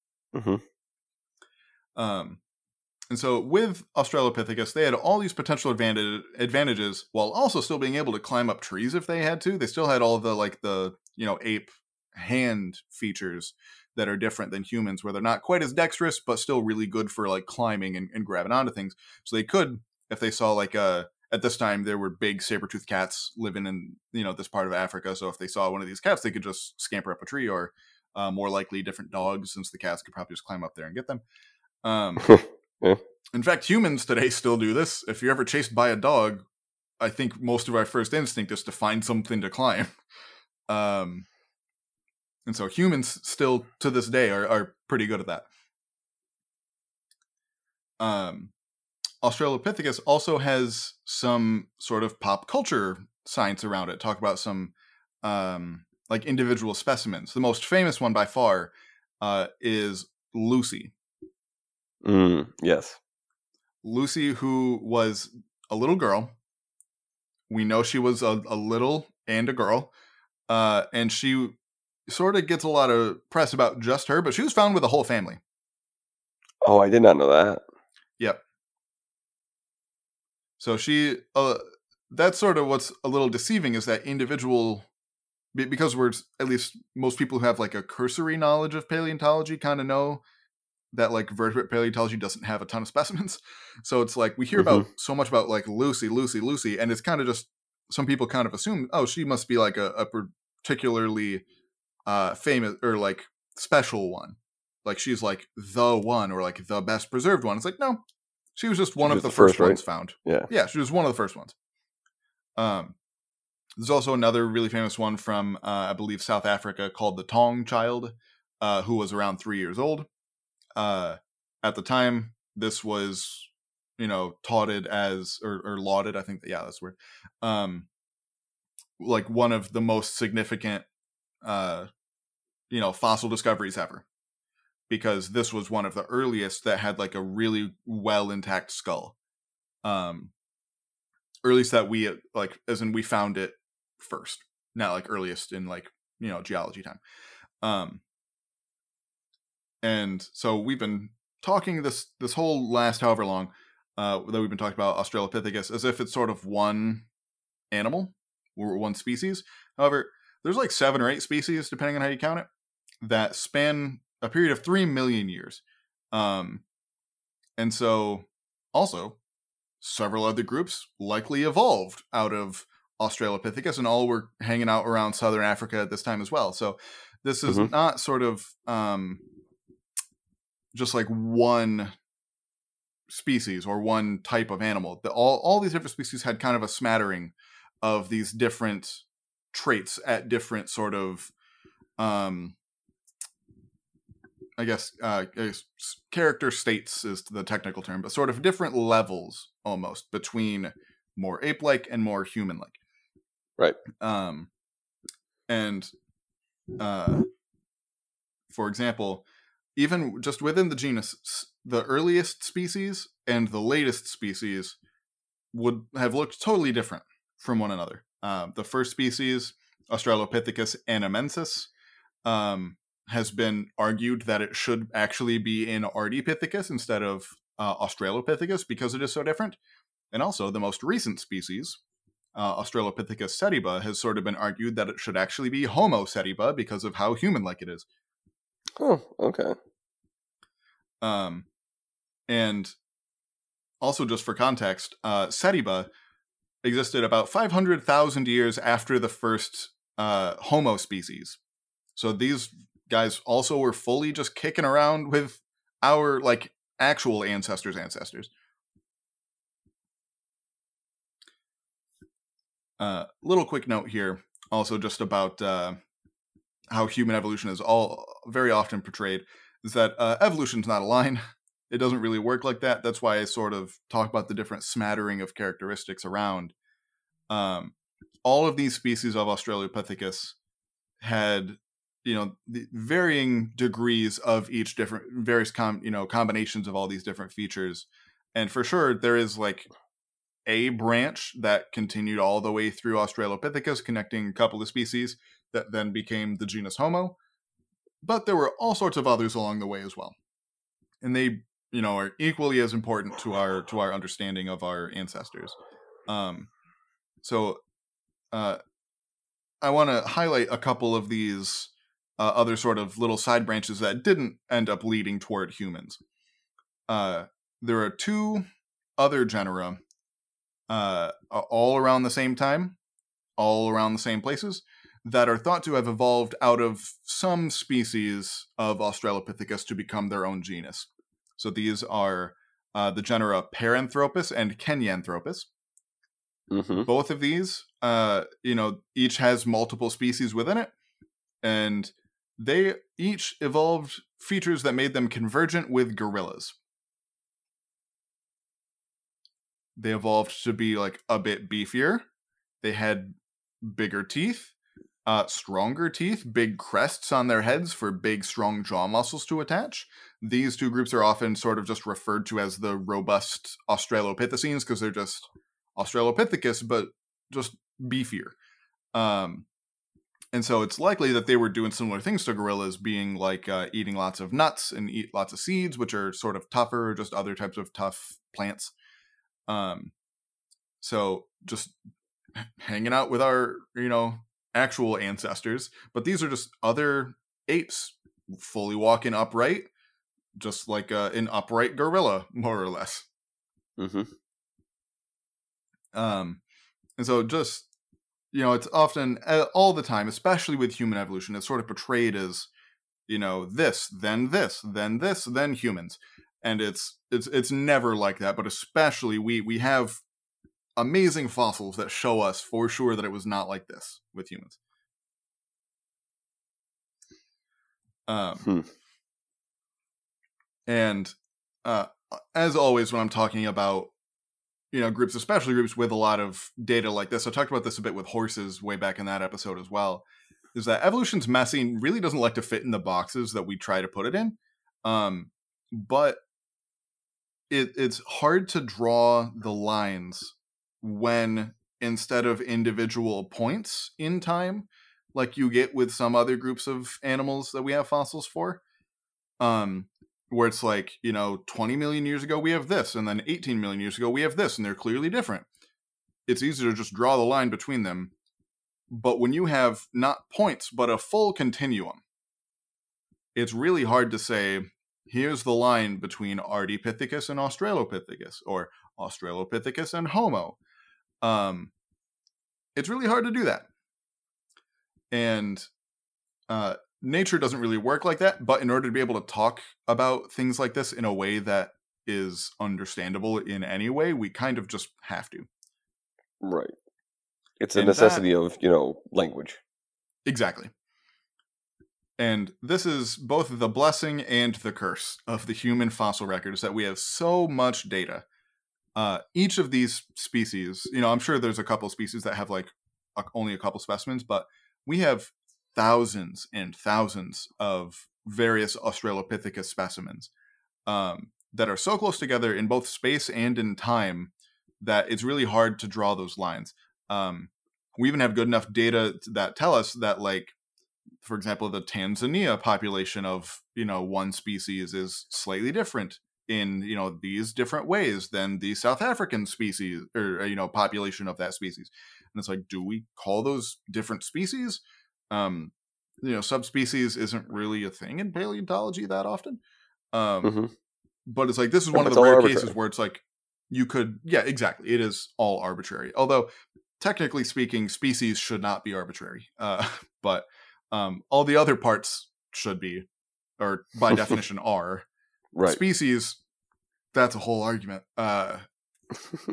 And so with Australopithecus, they had all these potential advantages while also still being able to climb up trees if they had to. They still had all the like the, you know, ape hand features that are different than humans, where they're not quite as dexterous, but still really good for like climbing and grabbing onto things. So they could, if they saw like at this time there were big saber-toothed cats living in, you know, this part of Africa. So if they saw one of these cats, they could just scamper up a tree, or more likely different dogs, since the cats could probably just climb up there and get them. Yeah. In fact, humans today still do this. If you're ever chased by a dog, I think most of our first instinct is to find something to climb. And so humans still, to this day, are pretty good at that. Australopithecus also has some sort of pop culture science around it. Talk about some like individual specimens. The most famous one by far is Lucy. Yes. Lucy, who was a little girl. We know she was a little and a girl. And she sort of gets a lot of press about just her, but she was found with a whole family. Oh, I did not know that. Yep. So she, that's sort of what's a little deceiving, is that individual, because we're, at least most people who have like a cursory knowledge of paleontology kind of know that like vertebrate paleontology doesn't have a ton of specimens. So it's like we hear about so much about like Lucy, and it's kind of just, some people kind of assume, oh, she must be like a particularly famous or like special one. Like she's like the one, or like the best preserved one. It's like, no, she was just one of the first ones found. Yeah, she was one of the first ones. There's also another really famous one from, I believe, South Africa, called the Tong child, who was around 3 years old. At the time, this was, you know, touted as, or lauded, I think, that's the word, like one of the most significant, you know, fossil discoveries ever, because this was one of the earliest that had like a really well intact skull. Earliest that we, like, as in we found it first, not like earliest in like, you know, geology time. And so we've been talking this whole last however long that we've been talking about Australopithecus as if it's sort of one animal or one species. However, there's like 7 or 8 species, depending on how you count it, that span a period of 3 million years. And so also several other groups likely evolved out of Australopithecus, and all were hanging out around southern Africa at this time as well. So this is not sort of just like one species or one type of animal. All these different species had kind of a smattering of these different traits at different sort of, I guess character states is the technical term, but sort of different levels almost between more ape-like and more human-like. Right. And for example, even just within the genus, the earliest species and the latest species would have looked totally different from one another. The first species, Australopithecus anamensis, has been argued that it should actually be in Ardipithecus instead of Australopithecus because it is so different. And also the most recent species, Australopithecus setiba, has sort of been argued that it should actually be Homo setiba because of how human-like it is. Oh, okay. And also, just for context, setiba existed about 500,000 years after the first Homo species. So these guys also were fully just kicking around with our like actual ancestors. Little quick note here, also just about how human evolution is all very often portrayed, is that evolution's not a line. It doesn't really work like that. That's why I sort of talk about the different smattering of characteristics around. All of these species of Australopithecus had, the varying degrees of each different various combinations of all these different features. And for sure, there is like a branch that continued all the way through Australopithecus, connecting a couple of species that then became the genus Homo. But there were all sorts of others along the way as well. And they, are equally as important to our understanding of our ancestors. So I want to highlight a couple of these other sort of little side branches that didn't end up leading toward humans. There are two other genera all around the same time, all around the same places, that are thought to have evolved out of some species of Australopithecus to become their own genus. So these are the genera Paranthropus and Kenyanthropus. Mm-hmm. Both of these, each has multiple species within it, and they each evolved features that made them convergent with gorillas. They evolved to be like a bit beefier. They had bigger teeth, stronger teeth, big crests on their heads for big, strong jaw muscles to attach. These two groups are often sort of just referred to as the robust Australopithecines because they're just Australopithecus, but just beefier. And so it's likely that they were doing similar things to gorillas, being like eating lots of nuts and eat lots of seeds, which are sort of tougher, just other types of tough plants. So just hanging out with our, actual ancestors. But these are just other apes fully walking upright, just like an upright gorilla, more or less. Mm-hmm. And so just, it's often all the time, especially with human evolution, it's sort of portrayed as, this, then this, then this, then humans. And it's never like that, but especially we have amazing fossils that show us for sure that it was not like this with humans. And as always, when I'm talking about, groups, especially groups with a lot of data like this, I talked about this a bit with horses way back in that episode as well, is that evolution's messy and really doesn't like to fit in the boxes that we try to put it in. But it's hard to draw the lines when instead of individual points in time, like you get with some other groups of animals that we have fossils for, where it's like, 20 million years ago we have this, and then 18 million years ago we have this, and they're clearly different. It's easy to just draw the line between them. But when you have not points, but a full continuum, it's really hard to say, here's the line between Ardipithecus and Australopithecus, or Australopithecus and Homo. It's really hard to do that. And nature doesn't really work like that, but in order to be able to talk about things like this in a way that is understandable in any way, we kind of just have to. Right. It's a necessity of, language. Exactly. And this is both the blessing and the curse of the human fossil record, is that we have so much data. Each of these species, I'm sure there's a couple species that have like only a couple specimens, but we have thousands and thousands of various Australopithecus specimens that are so close together in both space and in time that it's really hard to draw those lines. We even have good enough data that tell us that, like, for example, the Tanzania population of, one species is slightly different in, these different ways than the South African species or, population of that species. And it's like, do we call those different species? Subspecies isn't really a thing in paleontology that often. But it's like, this is one of the rare cases where it's like, you could, yeah, exactly. It is all arbitrary. Although, technically speaking, species should not be arbitrary. But all the other parts should be, or by definition are. Right. Species, that's a whole argument that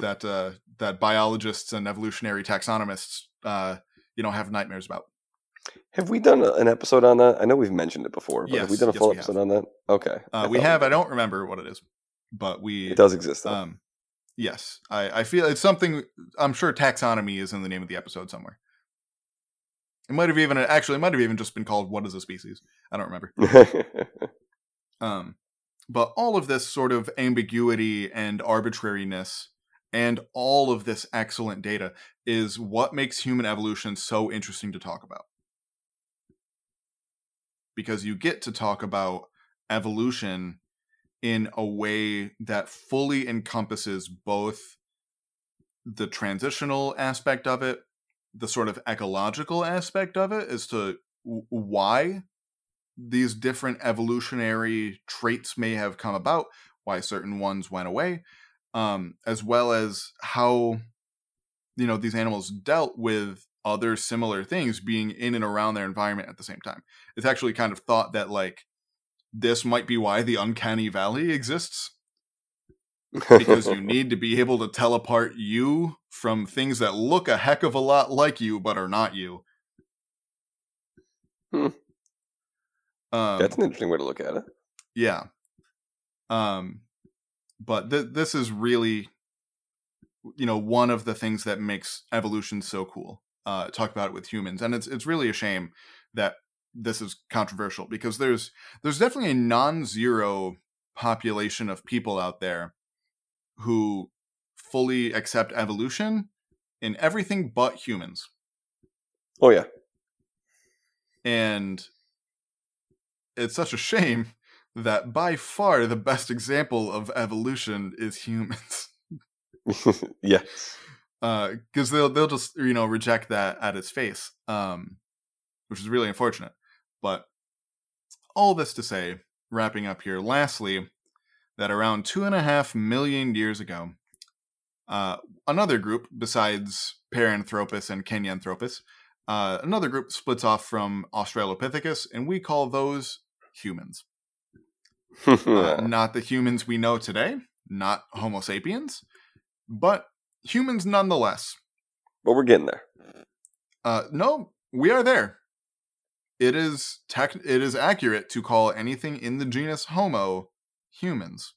biologists and evolutionary taxonomists, have nightmares about. Have we done an episode on that? I know we've mentioned it before, but have we done a full episode on that? Okay. We have. I don't remember what it is, but it does exist, though. Yes. I feel it's something, I'm sure taxonomy is in the name of the episode somewhere. It might have even just been called What is a Species? I don't remember. But all of this sort of ambiguity and arbitrariness and all of this excellent data is what makes human evolution so interesting to talk about. Because you get to talk about evolution in a way that fully encompasses both the transitional aspect of it, the sort of ecological aspect of it as to why these different evolutionary traits may have come about, why certain ones went away, as well as how, these animals dealt with other similar things being in and around their environment at the same time. It's actually kind of thought that, this might be why the uncanny valley exists. Because you need to be able to tell apart you from things that look a heck of a lot like you, but are not you. That's an interesting way to look at it. Yeah. But this is really, one of the things that makes evolution so cool. Talk about it with humans. And it's really a shame that this is controversial, because there's definitely a non-zero population of people out there who fully accept evolution in everything but humans. Oh, yeah. And it's such a shame that by far the best example of evolution is humans. Yeah. Because they'll just, reject that at its face, which is really unfortunate. But all this to say, wrapping up here, lastly, that around 2.5 million years ago, another group besides Paranthropus and Kenyanthropus, another group splits off from Australopithecus, and we call those humans. Not the humans we know today, not Homo sapiens, but humans nonetheless. But we're getting there. No, we are there. It is accurate to call anything in the genus Homo humans.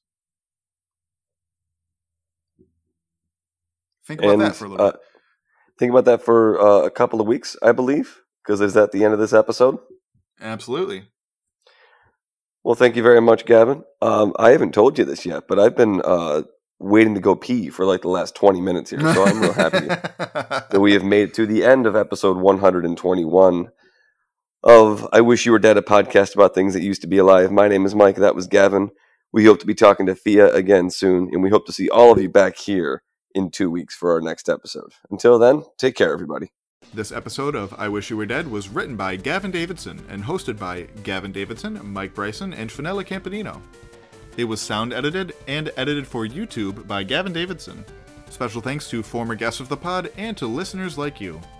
Think about that for a little bit. Think about that for a couple of weeks, I believe, because is that the end of this episode? Absolutely. Well, thank you very much, Gavin. I haven't told you this yet, but I've been waiting to go pee for the last 20 minutes here, so I'm real happy that we have made it to the end of episode 121 of I Wish You Were Dead, a podcast about things that used to be alive. My name is Mike. That was Gavin. We hope to be talking to Thea again soon, and we hope to see all of you back here in 2 weeks for our next episode. Until then, take care, everybody. This episode of I Wish You Were Dead was written by Gavin Davidson and hosted by Gavin Davidson, Mike Bryson, and Finella Campanino. It was sound edited and edited for YouTube by Gavin Davidson. Special thanks to former guests of the pod and to listeners like you.